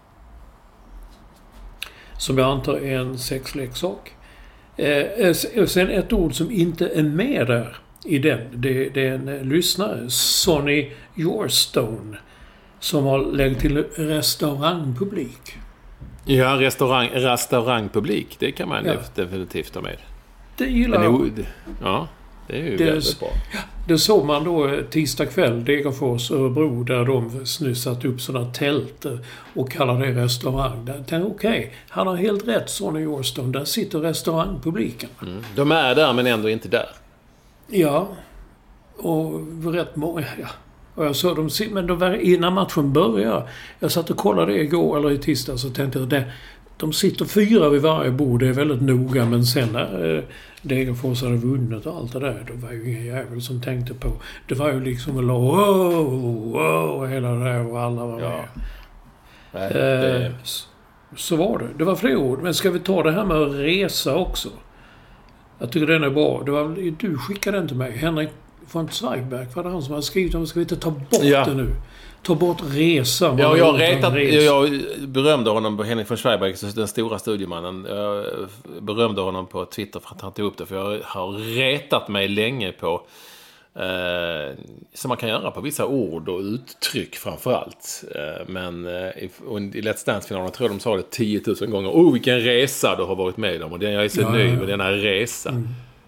Som jag antar är en sexleksak. Eh, sen ett ord som inte är med där i den. Det, det är en lyssnare, Sonny Yorstone, som har läggt till restaurangpublik. Ja, restaurang, restaurangpublik. Det kan man ja. definitivt ha med. Det gillar jag. Ja, det är ju det, väldigt bra. Ja, det såg man då tisdag kväll, Degerfors och Örebro, där de snusat upp sådana tält och kallar det restaurang. Där tänkte okej, okay, han har helt rätt, Sonny Yorstone. Där sitter restaurangpubliken. Mm. De är där men ändå inte där. Ja, och rätt många, ja. Och jag såg dem, men de var, innan matchen började, jag satt och kollade igår eller i tisdag, så tänkte jag det, de sitter fyra vid varje bord, det är väldigt noga, men sen när eh, Degerfors hade vunnit och allt det där, då var ju ingen jävel som tänkte på, det var ju liksom en wow, wow, hela det där och alla var med. Ja. Nej, det... eh, så, så var det, det var fler ord, men ska vi ta det här med att resa också? Jag tycker den är bra. Det var, du skickade den till mig. Henrik von Zweigbergk var det han som hade skrivit om. Ska vi inte ta bort ja. det nu? Ta bort resa. Ja, jag, retat, jag berömde honom på Henrik von Zweigbergk, den stora studiemannen. Jag berömde honom på Twitter för att han tog upp det. För jag har retat mig länge på eh, som man kan göra på vissa ord och uttryck framförallt. Eh, men eh, i, i Let's Dance-finalen tror jag de sa det tio tusen gånger. Oh, vilken resa du har varit med om. Och jag är så ja, nöjd ja. med denna resa. Mm.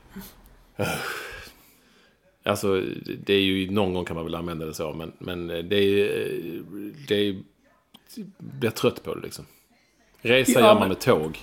Alltså, det är ju någon gång kan man väl använda det så. Men, men det är... Det är... Jag är trött på det liksom. Resa ja, gör man men... med tåg.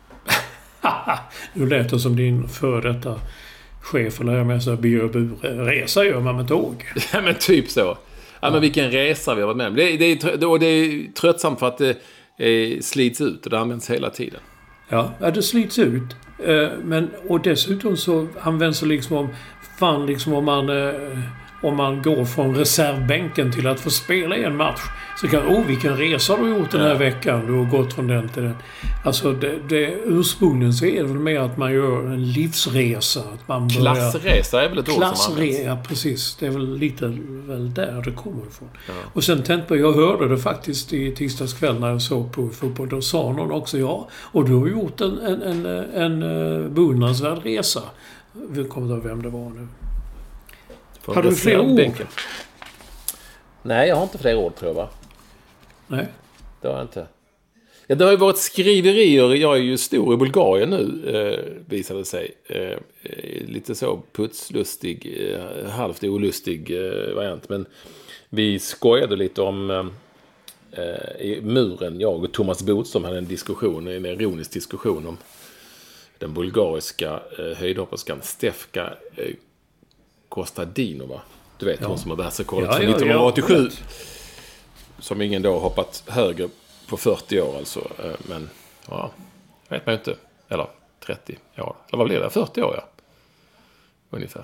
Du lät det som din för detta chef eller med så här, resa gör man med tåg. Ja, men typ så. Ja, ja. Men vilken resa vi har varit med om. Det, det, är, det är tröttsamt för att det eh, slits ut och det används hela tiden. Ja, det slits ut. Eh, men, och dessutom så används det liksom om fan liksom om man eh, om man går från reservbänken till att få spela i en match, så kan åh, vilken resa du har gjort den här ja. veckan. Du har gått från den till den. Alltså det, det ursprungligen så är det väl mer att man gör en livsresa. Att man börjar, klassresa är väl ett ord som används. Ja, precis. Det är väl lite väl där det kommer ifrån. Ja. Och sen tänkte jag, jag hörde det faktiskt i tisdags kväll när jag såg på fotboll. Då sa någon också, ja, och du har gjort en, en, en, en, en beundransvärd resa. Vi kommer inte ihåg vem det var nu. Har du fler ord? Nej, jag har inte fler ord tror jag va? Nej. det har jag inte. Ja, det har ju varit skriverier. Jag är ju stor i Bulgarien nu, eh, visade det sig. Eh, lite så putslustig, eh, halvt olustig eh, variant. Men vi skojade lite om eh, i muren, jag och Thomas Bodström hade en diskussion, en ironisk diskussion om den bulgariska eh, höjdhopperskan Stefka eh, Kostadinova. Du vet, ja. Hon som har världsrekordet från ja, ja, nittonhundraåttiosju. Ja, som ingen då har hoppat högre på fyrtio år alltså. Men, ja, vet man ju inte. Eller trettio år. Eller vad blir det? fyrtio år, ja. Ungefär.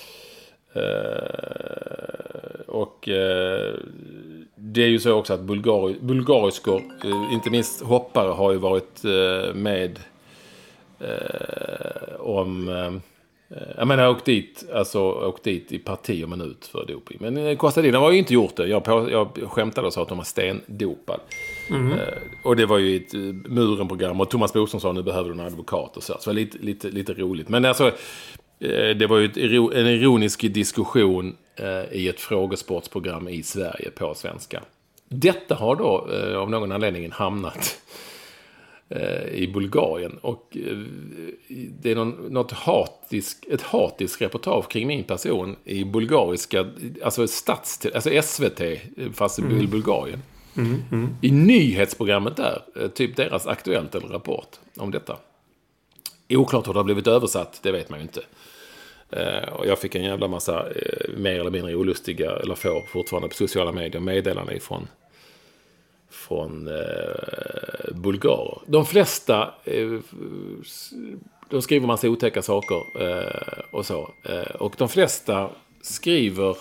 Eh, och eh, det är ju så också att bulgari, bulgariskor, eh, inte minst hoppare, har ju varit eh, med eh, om... Eh, Jag menar, jag åkte dit, alltså, åkt dit i parti och minut för doping. Men Kostadinova har ju inte gjort det. Jag, på, jag skämtade och sa att de var stendopad. Mm. Eh, och det var ju ett murenprogram. Och Thomas Bodström sa nu behöver du en advokat och så. Så det var lite, lite, lite roligt. Men alltså, eh, det var ju ett, en ironisk diskussion eh, i ett frågesportsprogram i Sverige på svenska. Detta har då eh, av någon anledning hamnat i Bulgarien, och det är någon, något hatisk, ett hatiskt reportage kring min person i bulgariska, alltså stats, alltså S V T fast i mm. Bulgarien. Mm, mm. I nyhetsprogrammet där, typ deras Aktuellt eller Rapport om detta. Oklart hur det har blivit översatt, det vet man ju inte. Och jag fick en jävla massa mer eller mindre olustiga, eller får fortfarande på sociala medier, meddelanden ifrån från eh, bulgarer. De flesta eh, de skriver massa otäcka saker eh, och så. Eh, och de flesta skriver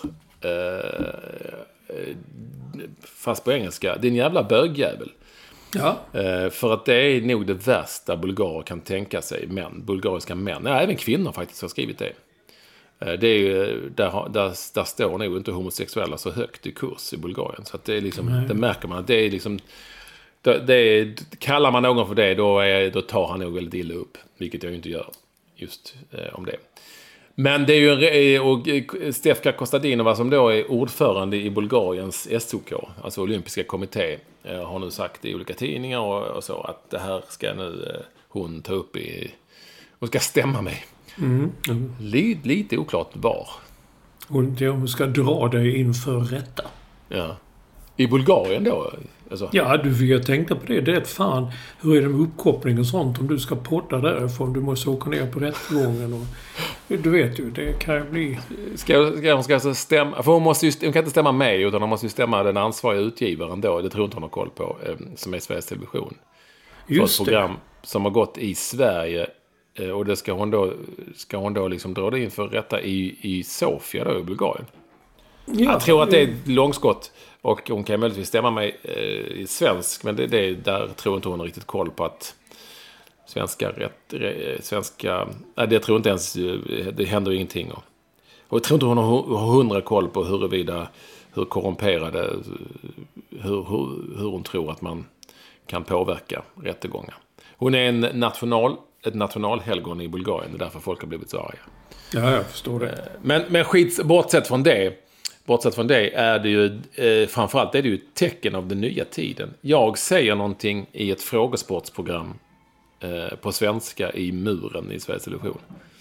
eh, fast på engelska, det är en jävla bögjävel. Ja. Eh, för att det är nog det värsta bulgarer kan tänka sig, män, bulgariska män. Ja, även kvinnor faktiskt har skrivit det. Det är ju, där, där, där står nog inte homosexuella så högt i kurs i Bulgarien. Så att det är liksom, det märker man att det är liksom, det, det är, kallar man någon för det, då, är, då tar han nog väldigt illa upp. Vilket jag ju inte gör just eh, om det. Men det är ju, och Stefka Kostadinova som då är ordförande i Bulgariens S O K, alltså olympiska kommitté, eh, har nu sagt i olika tidningar och, och så att det här ska nu eh, hon ta upp i, och ska stämma mig. Mm. Mm. Lite, lite oklart var. Hon, hon ska dra dig inför rätta. Ja. I Bulgarien då? Alltså. Ja, du, jag tänkte på det. Det är fan, hur är det med uppkoppling och sånt? Om du ska podda därifrån, du måste åka ner på rättgången. Och, du vet ju, det kan ju bli... Ska, ska hon ska alltså stämma... För hon, måste ju, hon kan inte stämma mig, utan hon måste ju stämma den ansvariga utgivaren då. Det tror inte hon har koll på, som är Sveriges Television. Just för ett program det. Som har gått i Sverige. Och det ska hon då, ska hon då liksom dra det inför rätta i, i Sofia då i Bulgarien. Ja, jag tror att det är ett långskott. Och hon kan möjligtvis stämma mig eh, i svensk. Men det, det, där tror inte hon har riktigt koll på att svenska rätt... Svenska... Nej, det tror inte ens... Det händer ingenting. Och, och jag tror inte hon har hundra koll på huruvida... Hur korrumperade... Hur, hur, hur hon tror att man kan påverka rättegångar. Hon är en national... ett nationalhelgon i Bulgarien. Det är därför folk har blivit så arga. Ja, jag förstår det. Men, men skit, bortsett från det, bortsett från det är det ju, eh, framförallt är det ju ett tecken av den nya tiden. Jag säger någonting i ett frågesportsprogram eh, på svenska i muren i Sveriges Television.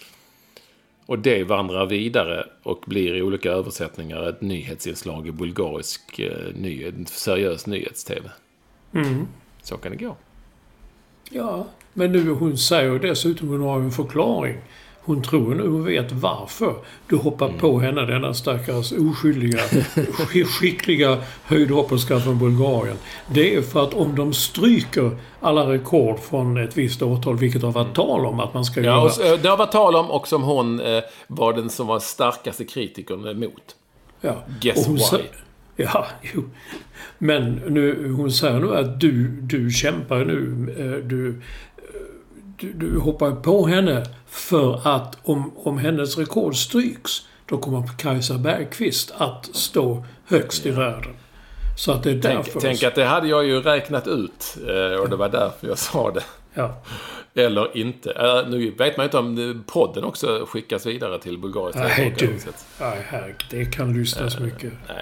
Och det vandrar vidare och blir i olika översättningar ett nyhetsinslag i bulgarisk eh, nyhet, seriös nyhets-tv. Mm. Så kan det gå. Ja, men nu hon säger dessutom hon har en förklaring. Hon tror nu hon vet varför du hoppar mm. på henne, denna stackars oskyldiga, skickliga höjdhopperska från Bulgarien. Det är för att om de stryker alla rekord från ett visst årtal, vilket har varit tal om att man ska ja, göra. Och, det har varit tal om, och som hon eh, var den som var starkaste kritikern emot. Ja. Guess och hon why? Sa- ja, jo. Men nu, hon säger nu att du, du kämpar nu, eh, du... Du, du hoppar på henne för att om, om hennes rekord stryks då kommer Kajsa Bergqvist att stå högst i världen. Så att det är därför... Tänk, tänk att det hade jag ju räknat ut och det var därför jag sa det. Ja. Eller inte. Nu vet man inte om podden också skickas vidare till Bulgarien. Nej, du. Nej, här, det kan lyssnas uh, mycket. Nej.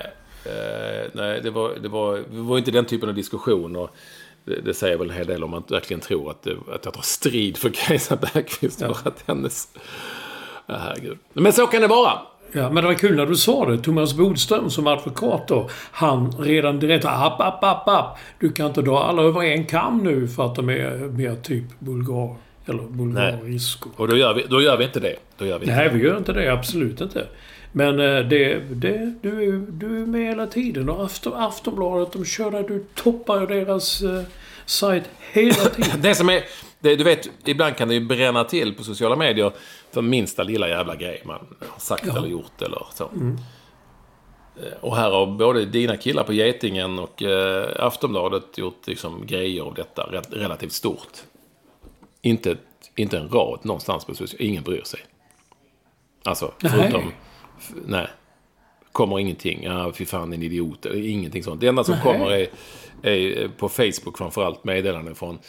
Eh, nej, det var, det, var, det var inte den typen av diskussion. Och det, det säger väl en hel del om man verkligen tror att, det, att jag tar strid för Kajsa Bergqvist. Ja. För att hennes... Ja, herregud. Men så kan det vara. Ja, men det var kul när du sa det. Thomas Bodström som advokat då, han redan direkt, app, app, app, app. Du kan inte dra alla över en kam nu för att de är mer typ bulgar eller bulgarisko. Och då gör, vi, då gör vi inte det. Då gör vi inte Nej, det. vi gör inte det. Absolut inte. Men det, det, du, är, du är med hela tiden. Och efter Aftonbladet, de kör där, du toppar deras uh, sajt hela tiden. Det som är... Det, du vet, ibland kan det ju bränna till på sociala medier för minsta lilla jävla grej man har sagt ja. eller gjort eller så. Mm. Och här har både dina killar på Getingen och eh, Aftonbladet gjort liksom grejer av detta rätt, relativt stort. Inte, inte en rad någonstans på sociala medier. Ingen bryr sig. Alltså, förutom... Nej. F- nej. Kommer ingenting. Ja, fy fan, en idiot. Ingenting sånt. Det enda som nej. kommer är, är på Facebook framförallt meddelanden från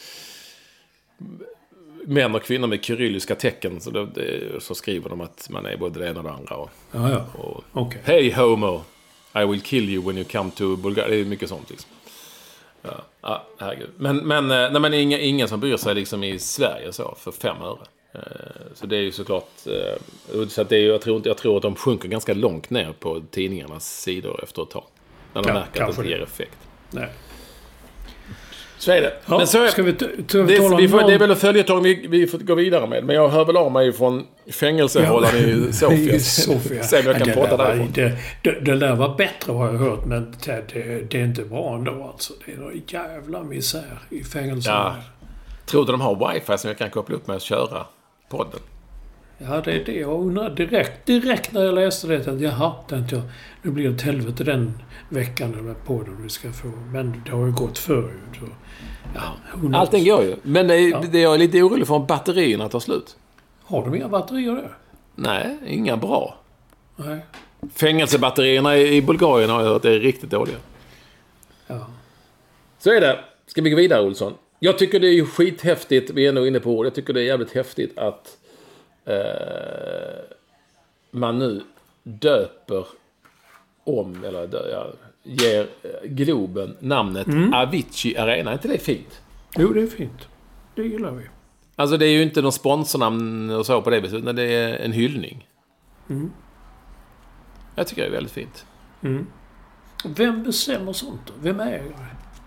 män och kvinnor med kyrilliska tecken, så, det, så skriver de att man är både det ena och det andra. Och, ja, ja. och okay. Hey homo, I will kill you when you come to Bulgaria. Det är mycket sånt liksom. Ja, ja, herregud. Men, men, nej, men ingen, ingen som bryr sig liksom i Sverige så för fem öre. Så det är ju såklart, så att det är, jag, tror, jag tror att de sjunker ganska långt ner på tidningarnas sidor efter ett tag. När de ja, märker att det inte ger effekt. Nej. Så är det. Ja, men så är, ska vi t- t- det, tala vi får, någon... det är väl ett följetong vi, vi får gå vidare med. Men jag hör väl av mig från fängelsehållaren ja, i Sofia. I Sofia. Sen jag kan ja, prata där därifrån. Det, det, det där var bättre har jag hört, men det, det, det är inte bra ändå alltså. Det är en jävla misär i fängelsen. Ja. Tror du de har wifi som jag kan koppla upp med och köra podden? Ja, det är det jag undrar direkt, direkt när jag läste det. Att jaha, tänkte jag, nu blir det ett helvete den veckan eller podden vi ska få. Men det har ju gått förut. Så, ja, allting går ju. Men det är, ja. det är jag lite orolig för om batterierna tar slut. Har de inga batterier där? Nej, inga bra. Nej. Fängelsebatterierna i Bulgarien har jag hört är riktigt dåliga. Ja. Så är det. Ska vi gå vidare, Olsson? Jag tycker det är ju skithäftigt, vi är nog inne på ord. Jag tycker det är jävligt häftigt att eh, man nu döper om, eller dö, ja, ger Globen namnet mm. Avicii Arena. Är inte det fint? Jo, det är fint. Det gillar vi. Alltså det är ju inte någon sponsornamn och så på det viset, utan det är en hyllning. Mm. Jag tycker det är väldigt fint. Mm. Vem bestämmer sånt då? Vem äger det?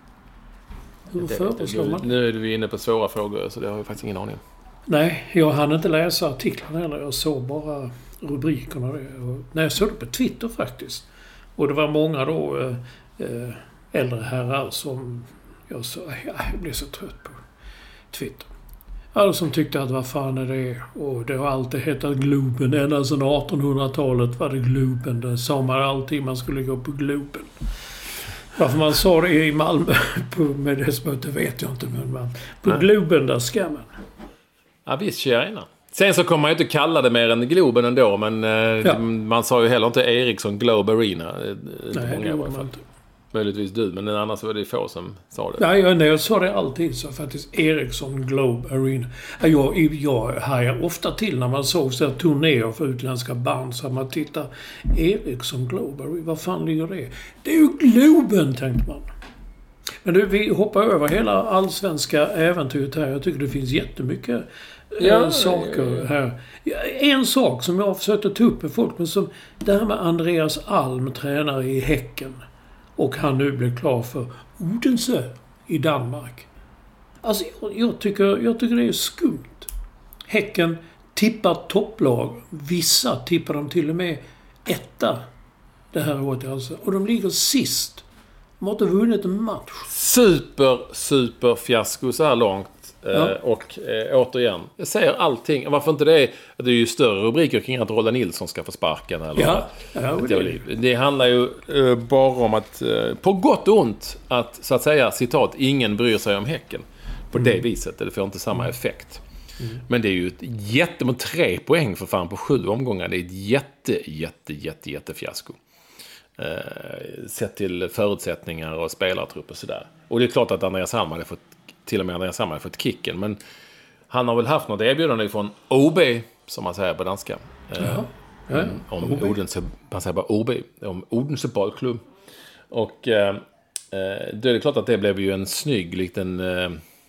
Hur föreslår man? Nu är vi inne på svåra frågor, så det har jag faktiskt ingen aning om. Nej, jag hann inte läsa artiklarna heller. Jag såg bara rubrikerna. Och nej, jag såg det på Twitter faktiskt. Och det var många då äh, äldre herrar som jag sa, jag blev så trött på Twitter. Alla som tyckte att vad fan är det? Och det har alltid hetat Globen. Ända sedan artonhundratalet var det Globen. Det sa man alltid man skulle gå på Globen. Varför man sa det i Malmö på, med dess möte vet jag inte. Men man, på Nej. Globen där ska man. Ja, visst kör innan. Sen så kommer man ju inte kalla det mer än Globen ändå. Men ja. Man sa ju heller inte Ericsson Globe Arena. Nej, det gjorde man inte. Möjligtvis du, men annars var det få som sa det. Nej, jag, nej, jag sa det alltid så faktiskt. Ericsson Globe Arena. Jag, jag hajar ofta till när man såg så här turnéer för utländska band. Så man tittar, Ericsson Globe Arena, vad fan ligger det? Det är ju Globen, tänkte man. Men du, vi hoppar över hela allsvenska äventyret här. Jag tycker det finns jättemycket ja, äh, saker här. En sak som jag har försökt att ta upp med folk, men som det här med Andreas Alm, tränare i Häcken. Och han nu blev klar för Odense i Danmark. Alltså jag, jag, tycker, jag tycker det är skumt. Häcken tippar topplag. Vissa tippar de till och med etta det här året. Alltså. Och de ligger sist. De har inte vunnit en match. Super, super fiasko så här långt. Ja. Eh, och eh, återigen, jag säger allting. Varför inte det är, det är ju större rubriker kring att Roland Nilsson ska få sparken. Eller, ja. Ja, det. det handlar ju eh, bara om att, eh, på gott och ont, att så att säga, citat, ingen bryr sig om Häcken. På mm. det viset, det får inte samma effekt. Mm. Men det är ju ett jätte, tre poäng för fan på sju omgångar. Det är ett jätte, jätte, jätte, jätte fiasko. Eh, sett till förutsättningar och spelartrupp och sådär. Och det är klart att Andreas Alm hade fått, till och med Andreas Alm hade fått kicken, men han har väl haft något erbjudande från O B, som man säger på danska. Eh, ja. Mm, om Odense, man säger bara O B, om Odense bollklubb. Och eh, då är det klart att det blev ju en snygg liten eh,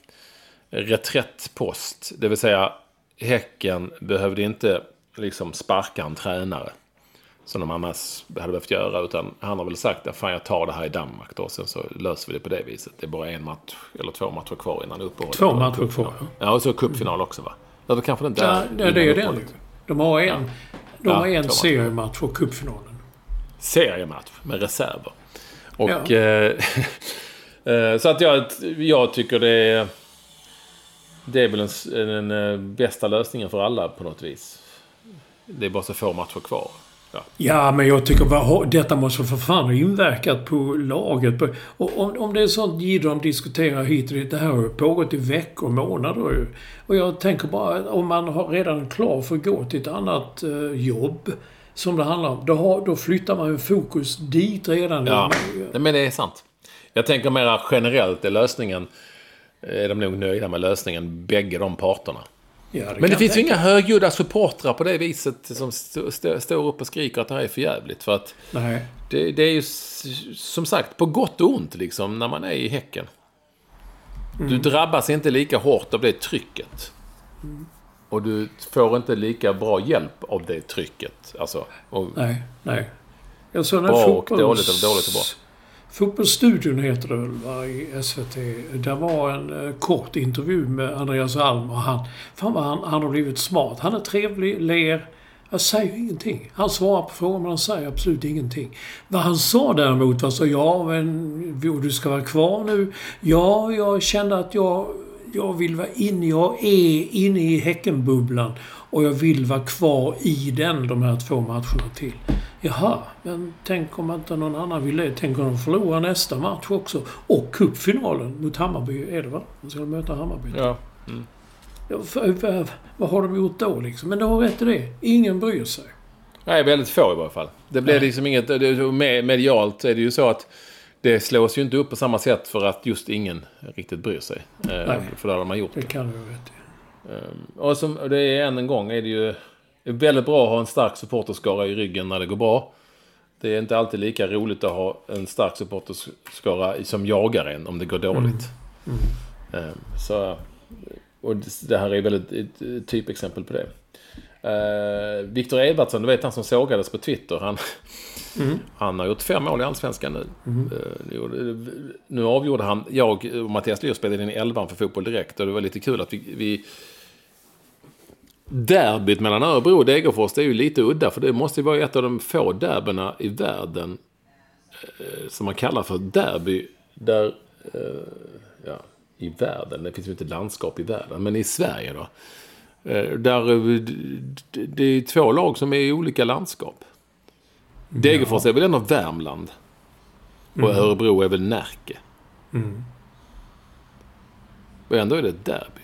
reträttpost. Det vill säga, Häcken behövde inte liksom sparka en tränare som de annars hade behövt göra, utan han har väl sagt att fan, jag tar det här i Danmark då, sen så löser vi det på det viset. Det är bara en match eller två matcher kvar innan uppehållet. Två matcher kvar. Ja, och så cupfinal också, va? Ja, kanske inte ja, det är det nu. De har en, ja. de har ja, en seriematch för cupfinalen. Seriematch med reserver. Och ja. eh, så att jag, jag tycker det är det är väl en, en bästa lösningen för alla på något vis. Det är bara så få matcher kvar. Ja, ja, men jag tycker vad, detta måste för fan ha inverkat på laget. Och om, om det är sånt gider de diskuterar hit och dit, det här har pågått i veckor och månader. Och jag tänker bara, om man har redan klar för att gå till ett annat eh, jobb som det handlar om, då, har, då flyttar man ju fokus dit redan. Ja, men det är sant. Jag tänker mer generellt är lösningen, är de nog nöjda med lösningen, bägge de parterna. Ja, det men det finns ju inga högljudda supportrar på det viset som st- st- står upp och skriker att det här är för jävligt. För att Nej. Det, det är ju som sagt på gott och ont liksom när man är i Häcken. Mm. Du drabbas inte lika hårt av det trycket. Mm. Och du får inte lika bra hjälp av det trycket. Alltså, och nej, nej. Jag såg bra fotbolls... och dåligt och dåligt och bra. Fotbollsstudion heter det väl, va, i S V T. Det var en eh, kort intervju med Andreas Alm och han, fan vad han, han har blivit smart. Han är trevlig, ler. Jag säger ingenting. Han svarar på frågor men han säger absolut ingenting. Vad han sa däremot var så, ja men du ska vara kvar nu. Ja, jag kände att jag, jag vill vara inne, jag är inne i Häckenbubblan. Och jag vill vara kvar i den de här två matcherna till. Jaha, men tänk om inte någon annan vill det. Tänk om de förlorar nästa match också. Och cupfinalen mot Hammarby är det, va? De ska möta Hammarby. Ja. Mm. Ja för, för, vad har de gjort då liksom? Men det har rätt i det. Ingen bryr sig. Nej, väldigt få i varje fall. Det blir liksom inget... Medialt är det ju så att det slås ju inte upp på samma sätt för att just ingen riktigt bryr sig. Nej, för det har man gjort. Det kan du rätt i. Och som, det är än en gång är det ju väldigt bra att ha en stark supporterskara i ryggen när det går bra. Det är inte alltid lika roligt att ha en stark supporterskara som jagar en om det går dåligt. Mm. Mm. Så, och det här är väldigt ett typexempel på det. Uh, Viktor Edvardsson, du vet han som sågades på Twitter, han, mm. han har gjort fem mål i Allsvenskan nu. Mm. Uh, nu avgjorde han, jag och Mattias Lyr spelade in i elvan för Fotboll Direkt och det var lite kul att vi, vi derbyt mellan Örebro och Degerfors, det är ju lite udda för det måste ju vara ett av de få derbyna i världen uh, som man kallar för derby där uh, ja, i världen, det finns ju inte landskap i världen, men i Sverige då. Där det är två lag som är i olika landskap. Degerfors är väl ändå Värmland. Och mm. Örebro är väl Närke. Mm. Och ändå är det ett derby.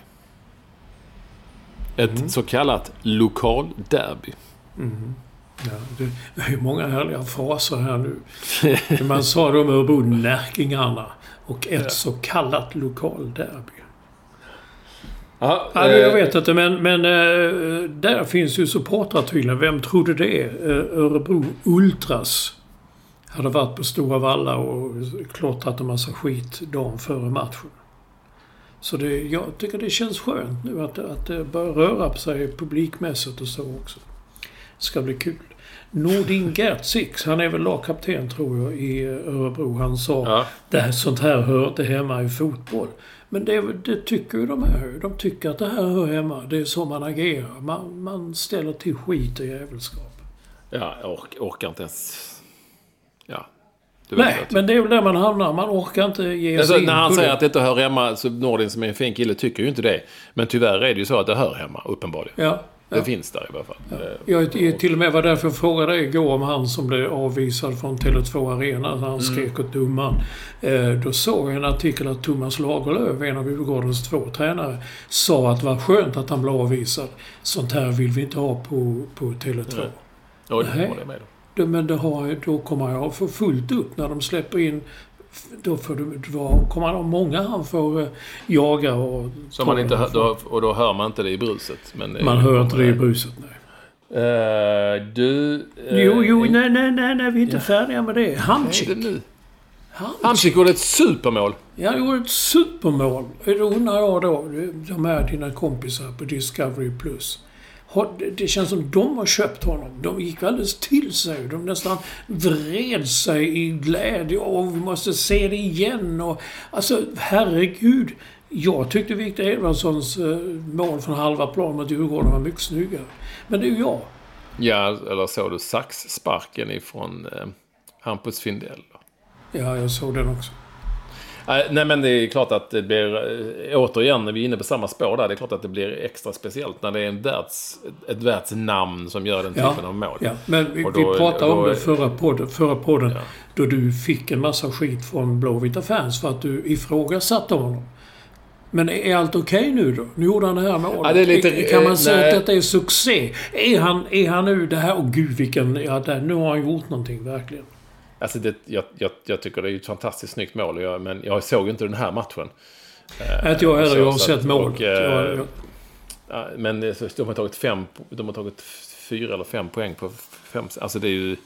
Ett mm. så kallat lokal derby. Mm. Ja, det är många härliga fraser här nu. Man sa då med Örebro Närkingarna och ett ja. så kallat lokal derby. Aha, ja, jag vet inte, men, men äh, där finns ju supportrar tydligen. Vem trodde det? Äh, Örebro Ultras hade varit på Stora Valla och klottrat en massa skit dagen före matchen. Så det, jag tycker det känns skönt nu att, att det börjar röra på sig publikmässigt och så också. Det ska bli kul. Nordin Gertzig, han är väl lagkapten tror jag i Örebro. Han sa ja. det här, sånt här hör inte hemma i fotboll. Men det, det tycker ju de här. De tycker att det här hör hemma. Det är så man agerar. Man, man ställer till skit och jävelskap. Ja, jag ork, orkar inte ens... Ja. Nej, men det är väl där man hamnar. Man orkar inte ge alltså, sig in när han på säger det. att det inte hör hemma, så Nordin som är en fin kille tycker ju inte det. Men tyvärr är det ju så att det hör hemma, uppenbarligen. Ja. Det ja. finns där i alla fall. Ja. Jag, jag till och med var därför jag frågade dig igår om han som blev avvisad från Tele två Arena. Han mm. skrek åt domaren. Eh, då såg jag en artikel att Thomas Lagerlöf, en av Djurgårdens två tränare, sa att det var skönt att han blev avvisad. Sånt här vill vi inte ha på, på Tele två. Ja, ja det håller jag med då. Men det har, då kommer jag få fullt upp när de släpper in. Då, får det, då kommer han ha många han får uh, jaga och... Så man inte hör, då, och då hör man inte det i bruset. Men man hör inte det i bruset, nej. Uh, du... Uh, jo, jo, nej, nej, nej, nej, vi är inte ja. färdiga med det. Hamsik. Hamsik gjorde ett supermål. Ja, gjorde ett supermål. Då undrar jag då, de här dina kompisar på Discovery Plus. Det känns som de har köpt honom. De gick alldeles till sig. De nästan vred sig i glädje. Och vi måste se det igen. Och, alltså, herregud. Jag tyckte Victor Edvardssons mål från halva plan mot Djurgården var mycket snyggare. Men det är ju jag. Ja, eller såg du saxsparken ifrån eh, Hampus Findell? Ja, jag såg den också. Nej, men det är klart att det blir, återigen, när vi är inne på samma spår där, det är klart att det blir extra speciellt när det är en världs, ett världsnamn som gör den typen ja, av mål. Ja, men vi, då, vi pratade då, om det förra podden, förra podden ja. Då du fick en massa skit från blåvita fans för att du ifrågasatte honom. Men är allt okej okay nu då? Nu gjorde han det här målet. Ja, det är lite, kan man säga nej. Att detta är succé? Är han, är han nu det här? Åh gud, vilken, ja, där, nu har han gjort någonting, verkligen. Alltså det, jag, jag, jag tycker det är ett fantastiskt snyggt mål. Jag, men jag såg ju inte den här matchen. Att jag heller, jag har sett mål. Och, jag, jag... Men de har tagit fem, de har tagit fyra eller fem poäng på fem. Alltså det är ju...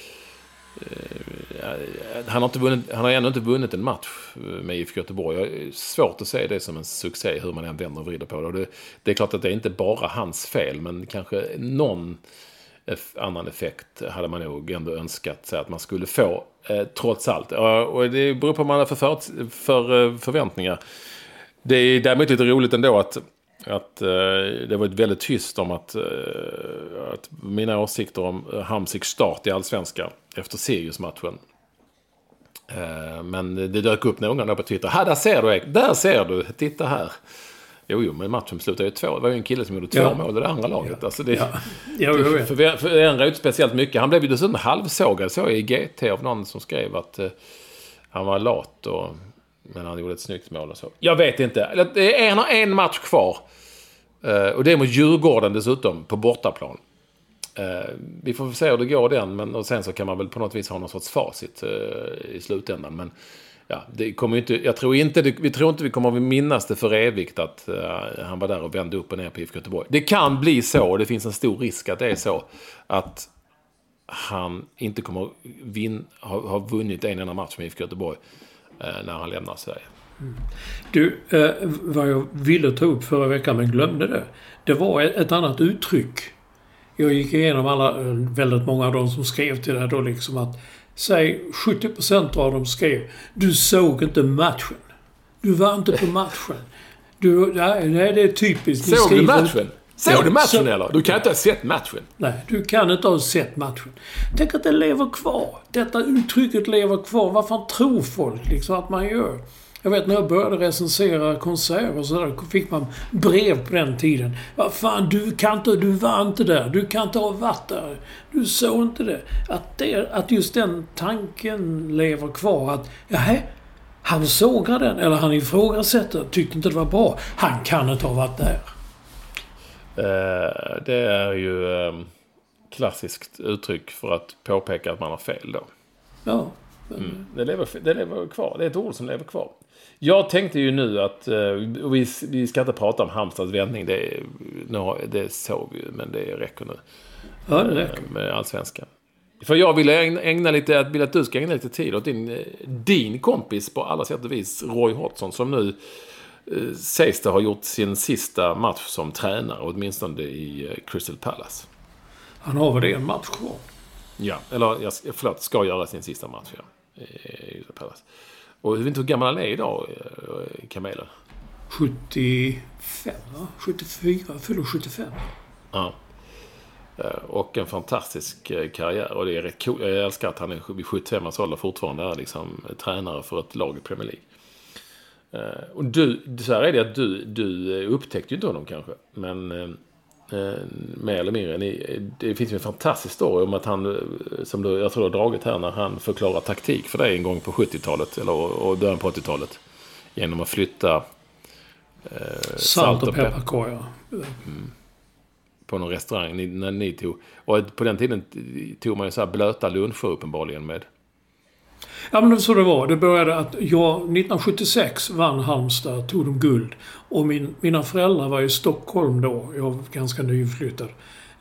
Han har, inte vunnit, han har ännu inte vunnit en match med I F K Göteborg. Jag är svårt att se det som en succé hur man än vänder och vrider på det. Och det. Det är klart att det är inte bara hans fel, men kanske någon annan effekt hade man nog ändå önskat sig att man skulle få, eh, trots allt. Och det beror på vad man har för, för, för förväntningar. Det är däremot lite roligt ändå att, att eh, det var ett väldigt tyst om att, eh, att mina åsikter om Hamsiks start i Allsvenskan efter Sirius-matchen. Eh, men det dök upp någon gång på Twitter. Här, där ser du, där ser du, titta här. Jo, jo, men matchen slutade ju två. Det var ju en kille som gjorde två ja. mål i det andra laget. Ja. Alltså det, ja. Ja, det för, förändrar ju inte speciellt mycket. Han blev ju dessutom halvsågad, så i G T av någon som skrev att eh, han var lat och, men han gjorde ett snyggt mål och så. Jag vet inte. Han har en match kvar. Eh, och det är mot Djurgården dessutom, på bortaplan. Eh, vi får se hur det går den, men och sen så kan man väl på något vis ha någon sorts facit eh, i slutändan. Men ja, det kommer inte, jag tror inte, det, vi tror inte vi kommer att minnas det för evigt att uh, han var där och vände upp och ner på I F K Göteborg. Det kan bli så, och det finns en stor risk att det är så, att han inte kommer vin, ha, ha vunnit en enda match med I F K Göteborg uh, när han lämnar Sverige. Mm. Du, uh, vad jag ville ta upp förra veckan men glömde det. Det var ett, ett annat uttryck. Jag gick igenom alla, väldigt många av dem som skrev till det här då, liksom att säg sjuttio procent av dem skrev du såg inte matchen. Du var inte på matchen. Du, nej, nej, det är typiskt. Såg du matchen? Såg ja, du matchen så, eller? Du kan inte ha sett matchen. Nej, du kan inte ha sett matchen. Tänk att det lever kvar. Detta uttrycket lever kvar. Vad fan tror folk liksom att man gör? Jag vet när jag började recensera konserter och sådär, fick man brev på den tiden. Vad fan, du kan inte, du var inte där. Du kan inte ha varit där. Du såg inte det. Att, det, att just den tanken lever kvar. Att, jaha, han sågar den. Eller han ifrågasätter. Tyckte inte det var bra. Han kan inte ha varit där. Uh, det är ju um, klassiskt uttryck för att påpeka att man har fel då. Ja. Mm. Det, lever, det lever kvar. Det är ett ord som lever kvar. Jag tänkte ju nu att uh, vi, vi ska inte prata om Halmstads vändning. Det, är, no, det såg vi ju, men det räcker nu. Ja, det räcker. Uh, med Allsvenskan. För jag vill ägna, ägna lite, vill att du ska ägna lite tid åt din, din kompis på alla sätt och vis, Roy Hodgson, som nu uh, sägs det har gjort sin sista match som tränare, åtminstone i uh, Crystal Palace. Han har väl det en match kvar? Ja, eller jag, förlåt, ska göra sin sista match, ja. I Palace. Och jag vet inte hur gammal han är idag, Kamelen. sjuttiofem, va? sjuttiofyra, fyller sjuttiofem. Ja. Och en fantastisk karriär. Och det är rätt cool. Jag älskar att han är vid sjuttiofem års ålder fortfarande är liksom tränare för ett lag i Premier League. Och du, så här är det att du, du upptäckte ju inte honom kanske. Men eh, mer eller mindre. Ni, det finns ju en fantastisk story om att han, som du, jag tror du har dragit här, när han förklarar taktik för dig en gång på sjuttiotalet eller och början på åttiotalet genom att flytta eh, salt, salt och pepparkorgar mm, på någon restaurang ni, när ni tog, och på den tiden tog man ju så här blöta luncher uppenbarligen med. Ja, men så det var. Det började att jag nittonhundrasjuttiosex vann Halmstad, tog de guld. Och min, mina föräldrar var i Stockholm då. Jag var ganska nyflyttad.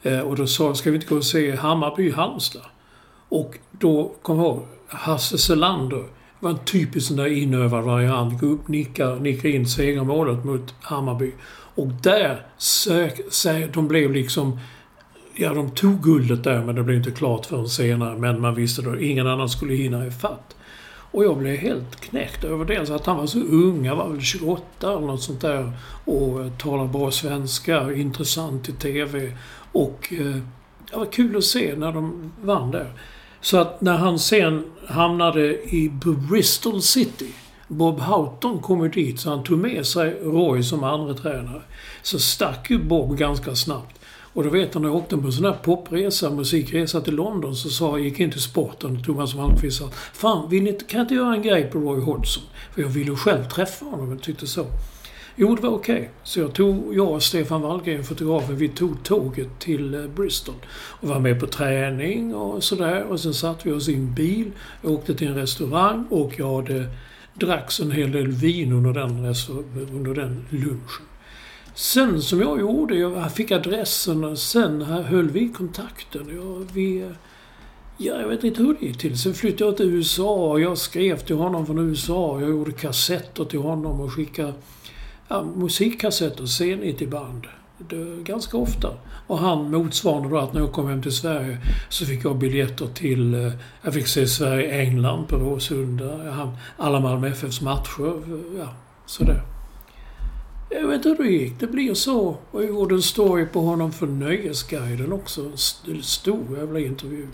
Eh, och då sa ska vi inte gå och se Hammarby-Halmstad? Och då kom jag ihåg, Hasse Selander var en typisk sån där inövad variant. Gå upp, nicka, nicka in segermålet mot Hammarby. Och där sök, sök, de blev liksom... Ja, de tog guldet där, men det blev inte klart förrän senare. Men man visste då ingen annan skulle hinna ifatt. Och jag blev helt knäckt över det. Så att han var så ung, han var väl tjugoåtta eller något sånt där. Och talade bra svenska, intressant i tv. Och eh, det var kul att se när de vann där. Så att när han sen hamnade i Bristol City, Bob Houghton kom ju dit, så han tog med sig Roy som andra tränare. Så stack ju Bob ganska snabbt. Och då vet han, när jag åkte på en sån här popresa, musikresa till London, så sa jag, gick in till sporten, Thomas Malmqvist sa, fan, vill ni inte, kan jag inte göra en grej på Roy Hodgson? För jag ville själv träffa honom och tyckte så. Jo, det var okej. Okay. Så jag tog, jag och Stefan Wallgren, fotografen, vi tog tåget till Bristol. Och var med på träning och sådär. Och sen satt vi oss i en bil, och åkte till en restaurang och jag hade dracks en hel del vin under den, under den lunchen. Sen som jag gjorde, jag fick adressen och sen höll vi kontakten. Jag, vi, ja, jag vet inte hur det gick till. Sen flyttade jag till U S A och jag skrev till honom från U S A. Jag gjorde kassetter till honom och skickade ja, musikkassetter, scener till band. Det, ganska ofta. Och han motsvarade då att när jag kom hem till Sverige så fick jag biljetter till, jag fick se Sverige-England på Råsunda. Han, alla Malmö F F:s matcher, ja, sådär. Jag vet inte hur det gick. Det blir så. Och jag gjorde en story på honom för Nöjesguiden också. En stor jävla intervju.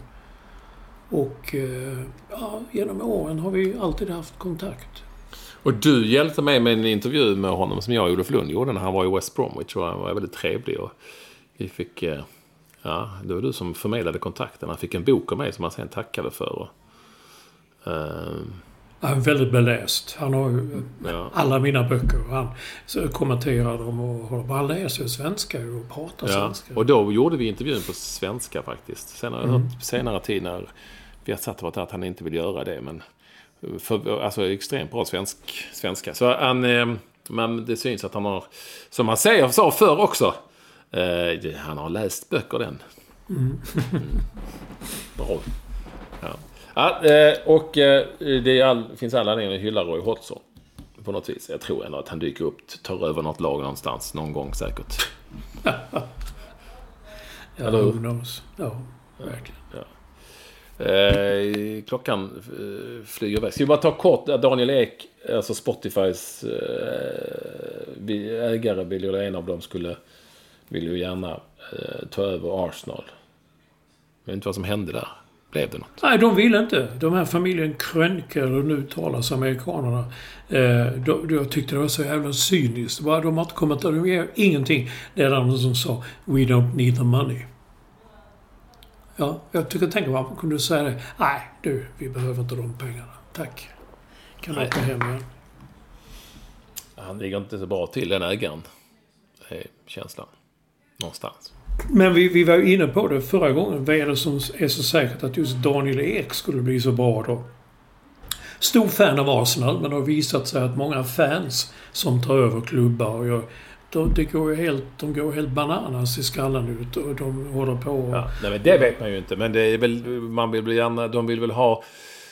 Och ja, genom åren har vi alltid haft kontakt. Och du hjälpte mig med en intervju med honom som jag gjorde för Lund gjorde när han var i West Bromwich. Och han var väldigt trevlig. Och vi fick, ja, det var du som förmedlade kontakten. Han fick en bok av mig som han sen tackade för. Och, uh... Han är väldigt beläst. Han har ju ja. alla mina böcker. Han kommenterar dem och han läser svenska och pratar ja. svenska. Och då gjorde vi intervjun på svenska faktiskt. Sen har jag mm. hört senare tid när vi har satt på att han inte vill göra det. Men för, alltså extremt bra svensk, svenska. Så han, eh, men det syns att han har, som han säger, sa förr också, eh, han har läst böcker den. Mm. Mm. Bra. Ja. Ja, och det är all, finns alla anledningar att hylla Roy Hodgson på något vis. Jag tror ändå att han dyker upp, tar över något lag någonstans någon gång säkert. Ja, who knows. Ja, verkligen. Ja. Eh, klockan eh, flyger iväg. Ska vi bara ta kort, Daniel Ek, alltså Spotifys eh, ägare, vill ju en av dem skulle vill ju gärna eh, ta över Arsenal. Jag vet inte vad som hände där. Blev det något? Nej, de vill inte. De här familjen Krönker, och nu talas amerikanerna. Eh, de, de, jag tyckte det var så jävla cyniskt. De har inte kommit, de ger ingenting. Det är någon som sa, we don't need the money. Ja, jag tycker tänka vad man kunde säga det. Nej, du, vi behöver inte de pengarna. Tack. Kan du åka hem igen? Han ligger inte så bra till, den ägaren. Det är känslan. Någonstans. Men vi, vi var ju inne på det förra gången. Vad är det som är så säkert att just Daniel Ek skulle bli så bra då? Stor fan av Arsenal, men det har visat sig att många fans som tar över klubbar och gör, de, det går helt, de går helt bananas i skallen ut och de håller på. Och, ja, nej, men det vet man ju inte. Men det är väl, man vill bli gärna, de vill väl ha,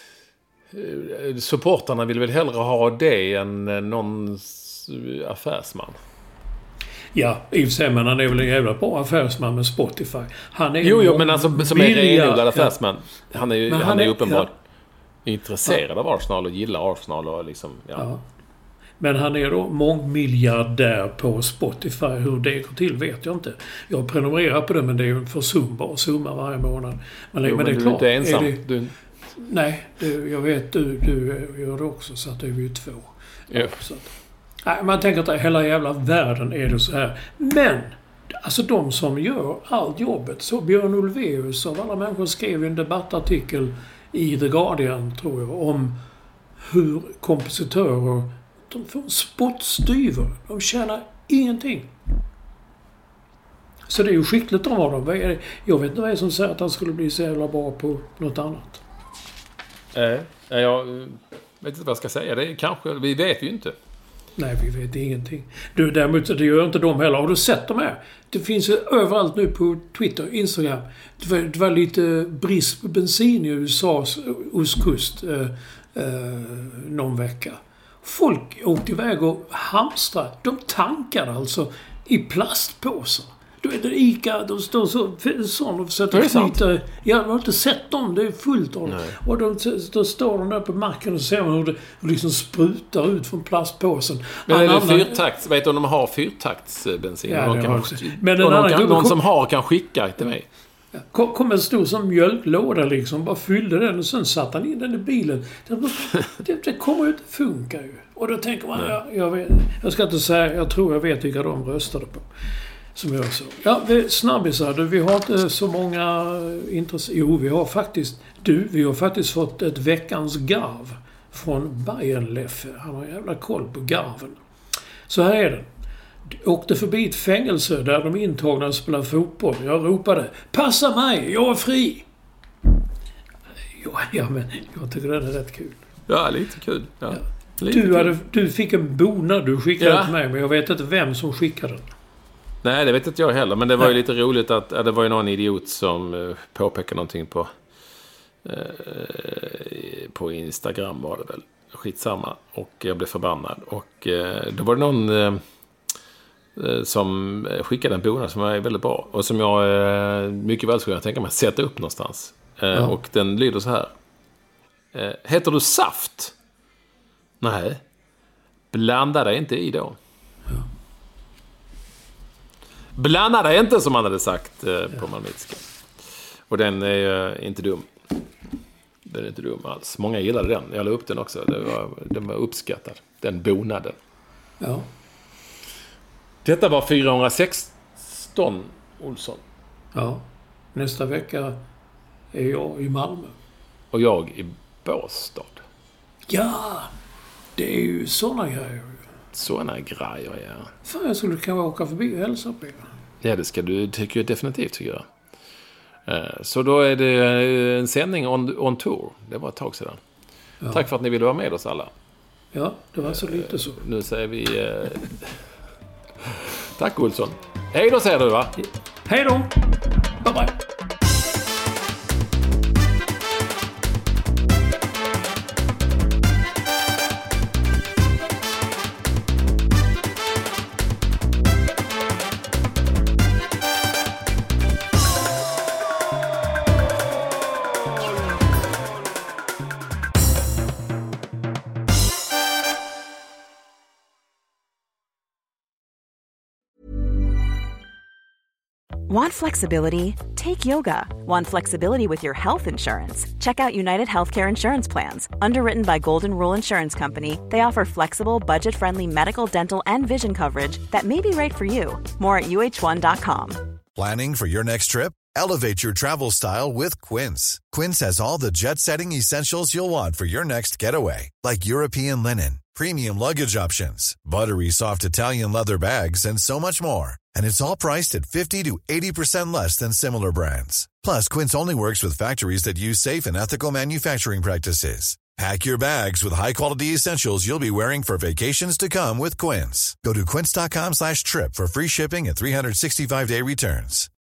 supportarna vill väl hellre ha det än någon affärsman. Ja, i och för sig, men han är väl en jävla bra affärsman med Spotify. Han är jo, jo, men alltså som är renodlad affärsman. Han är ju han, han är, är uppenbart ja. intresserad av Arsenal och gillar Arsenal och liksom, ja. ja. Men han är då mångmiljardär på Spotify. Hur det går till vet jag inte. Jag prenumererar på det, men det är ju en försumbar summa varje månad. Men, jo, men det är du klart. är inte ensam. Är det, du... Nej, det, jag vet du, du gör det också, så att det är ju två. Ja. Så att, nej, man tänker att hela jävla världen är det så här. Men, alltså de som gör allt jobbet, så Björn Ulvaeus av alla människor skrev en debattartikel i The Guardian, tror jag, om hur kompositörer, de får spottstyver. De tjänar ingenting. Så det är ju skickligt av dem. Jag vet inte vad det är som säger att han skulle bli så jävla bra på något annat. Nej, jag vet inte vad jag ska säga. Det är kanske, vi vet ju inte. Nej, vi vet ingenting. Du, däremot, det gör inte de heller. Har du sett dem här? Det finns ju överallt nu på Twitter, Instagram. Det var, det var lite brist på bensin i U S A:s ostkust eh, eh, någon vecka. Folk åkte iväg och hamstrade. De tankade alltså i plastpåsar. Då är det Ica, de står så, sån och försöker knyta. Jag har inte sett dem, det är fullt av dem. Och de, då står de där på marken och ser man hur det liksom sprutar ut från plastpåsen. Men är det fyrtakts, vet du om de har fyrtaktsbensin? Ja, de kan, men någon, annan, kan, någon som har kan skicka till mig. Kom, kom en stor som mjölklåda liksom, bara fyllde den och sen satte han in den i bilen. Det, det, det kommer ju inte funka ju. Och då tänker man, jag, jag, vet, jag ska inte säga, jag tror jag vet vilka de röstade på. Som jag sa. Ja, snabbisar. Vi har inte så många intresse. Jo, vi har faktiskt... Du, vi har faktiskt fått ett veckans garv från Bayernleffe. Han har jävla koll på garven. Så här är det. Åkte förbi ett fängelse där de intagna spelar fotboll. Jag ropade, passa mig, jag är fri! Ja, ja men jag tycker det är rätt kul. Ja, lite kul. Ja. Ja. Lite Du, kul. hade, du fick en bonad du skickade Ja. till mig, men jag vet inte vem som skickade den. Nej, det vet inte jag heller. Men det var ju lite roligt att ja, det var ju någon idiot som uh, påpekade någonting på uh, på Instagram var det väl. Skitsamma. Och jag blev förbannad. Och uh, då var det någon uh, uh, som skickade en bonad som är väldigt bra. Och som jag uh, mycket väl skulle tänka mig att sätta upp någonstans. Uh, ja. Och den lyder så här. Uh, heter du Saft? Nej. Blanda dig inte i då. Ja. Blanda dig inte, som man hade sagt eh, på malmöitska. Och den är eh, inte dum. Den är inte dum alls. Många gillade den. Jag la upp den också. Det var, den var uppskattad. Den bonaden. Ja. Detta var fyrahundrasexton, Olsson. Ja. Nästa vecka är jag i Malmö. Och jag i Båstad. Ja! Det är ju såna grejer. Såna grejer, ja. Fan, jag skulle kunna åka förbi och hälsa på er. Ja, det ska du tycker jag definitivt tycker jag. Så då är det en sändning on, on tour. Det var ett tag sedan. Ja. Tack för att ni ville vara med oss alla. Ja, det var så lite så. Nu säger vi... Eh... Tack, Olsson. Hej då, säger du, va? Hej då! Bye, bye. Want flexibility? Take yoga. Want flexibility with your health insurance? Check out United Healthcare Insurance Plans. Underwritten by Golden Rule Insurance Company, they offer flexible, budget-friendly medical, dental, and vision coverage that may be right for you. More at U H one dot com. Planning for your next trip? Elevate your travel style with Quince. Quince has all the jet-setting essentials you'll want for your next getaway, like European linen, premium luggage options, buttery soft Italian leather bags, and so much more. And it's all priced at fifty to eighty percent less than similar brands. Plus, Quince only works with factories that use safe and ethical manufacturing practices. Pack your bags with high-quality essentials you'll be wearing for vacations to come with Quince. Go to quince dot com slash trip for free shipping and three sixty-five day returns.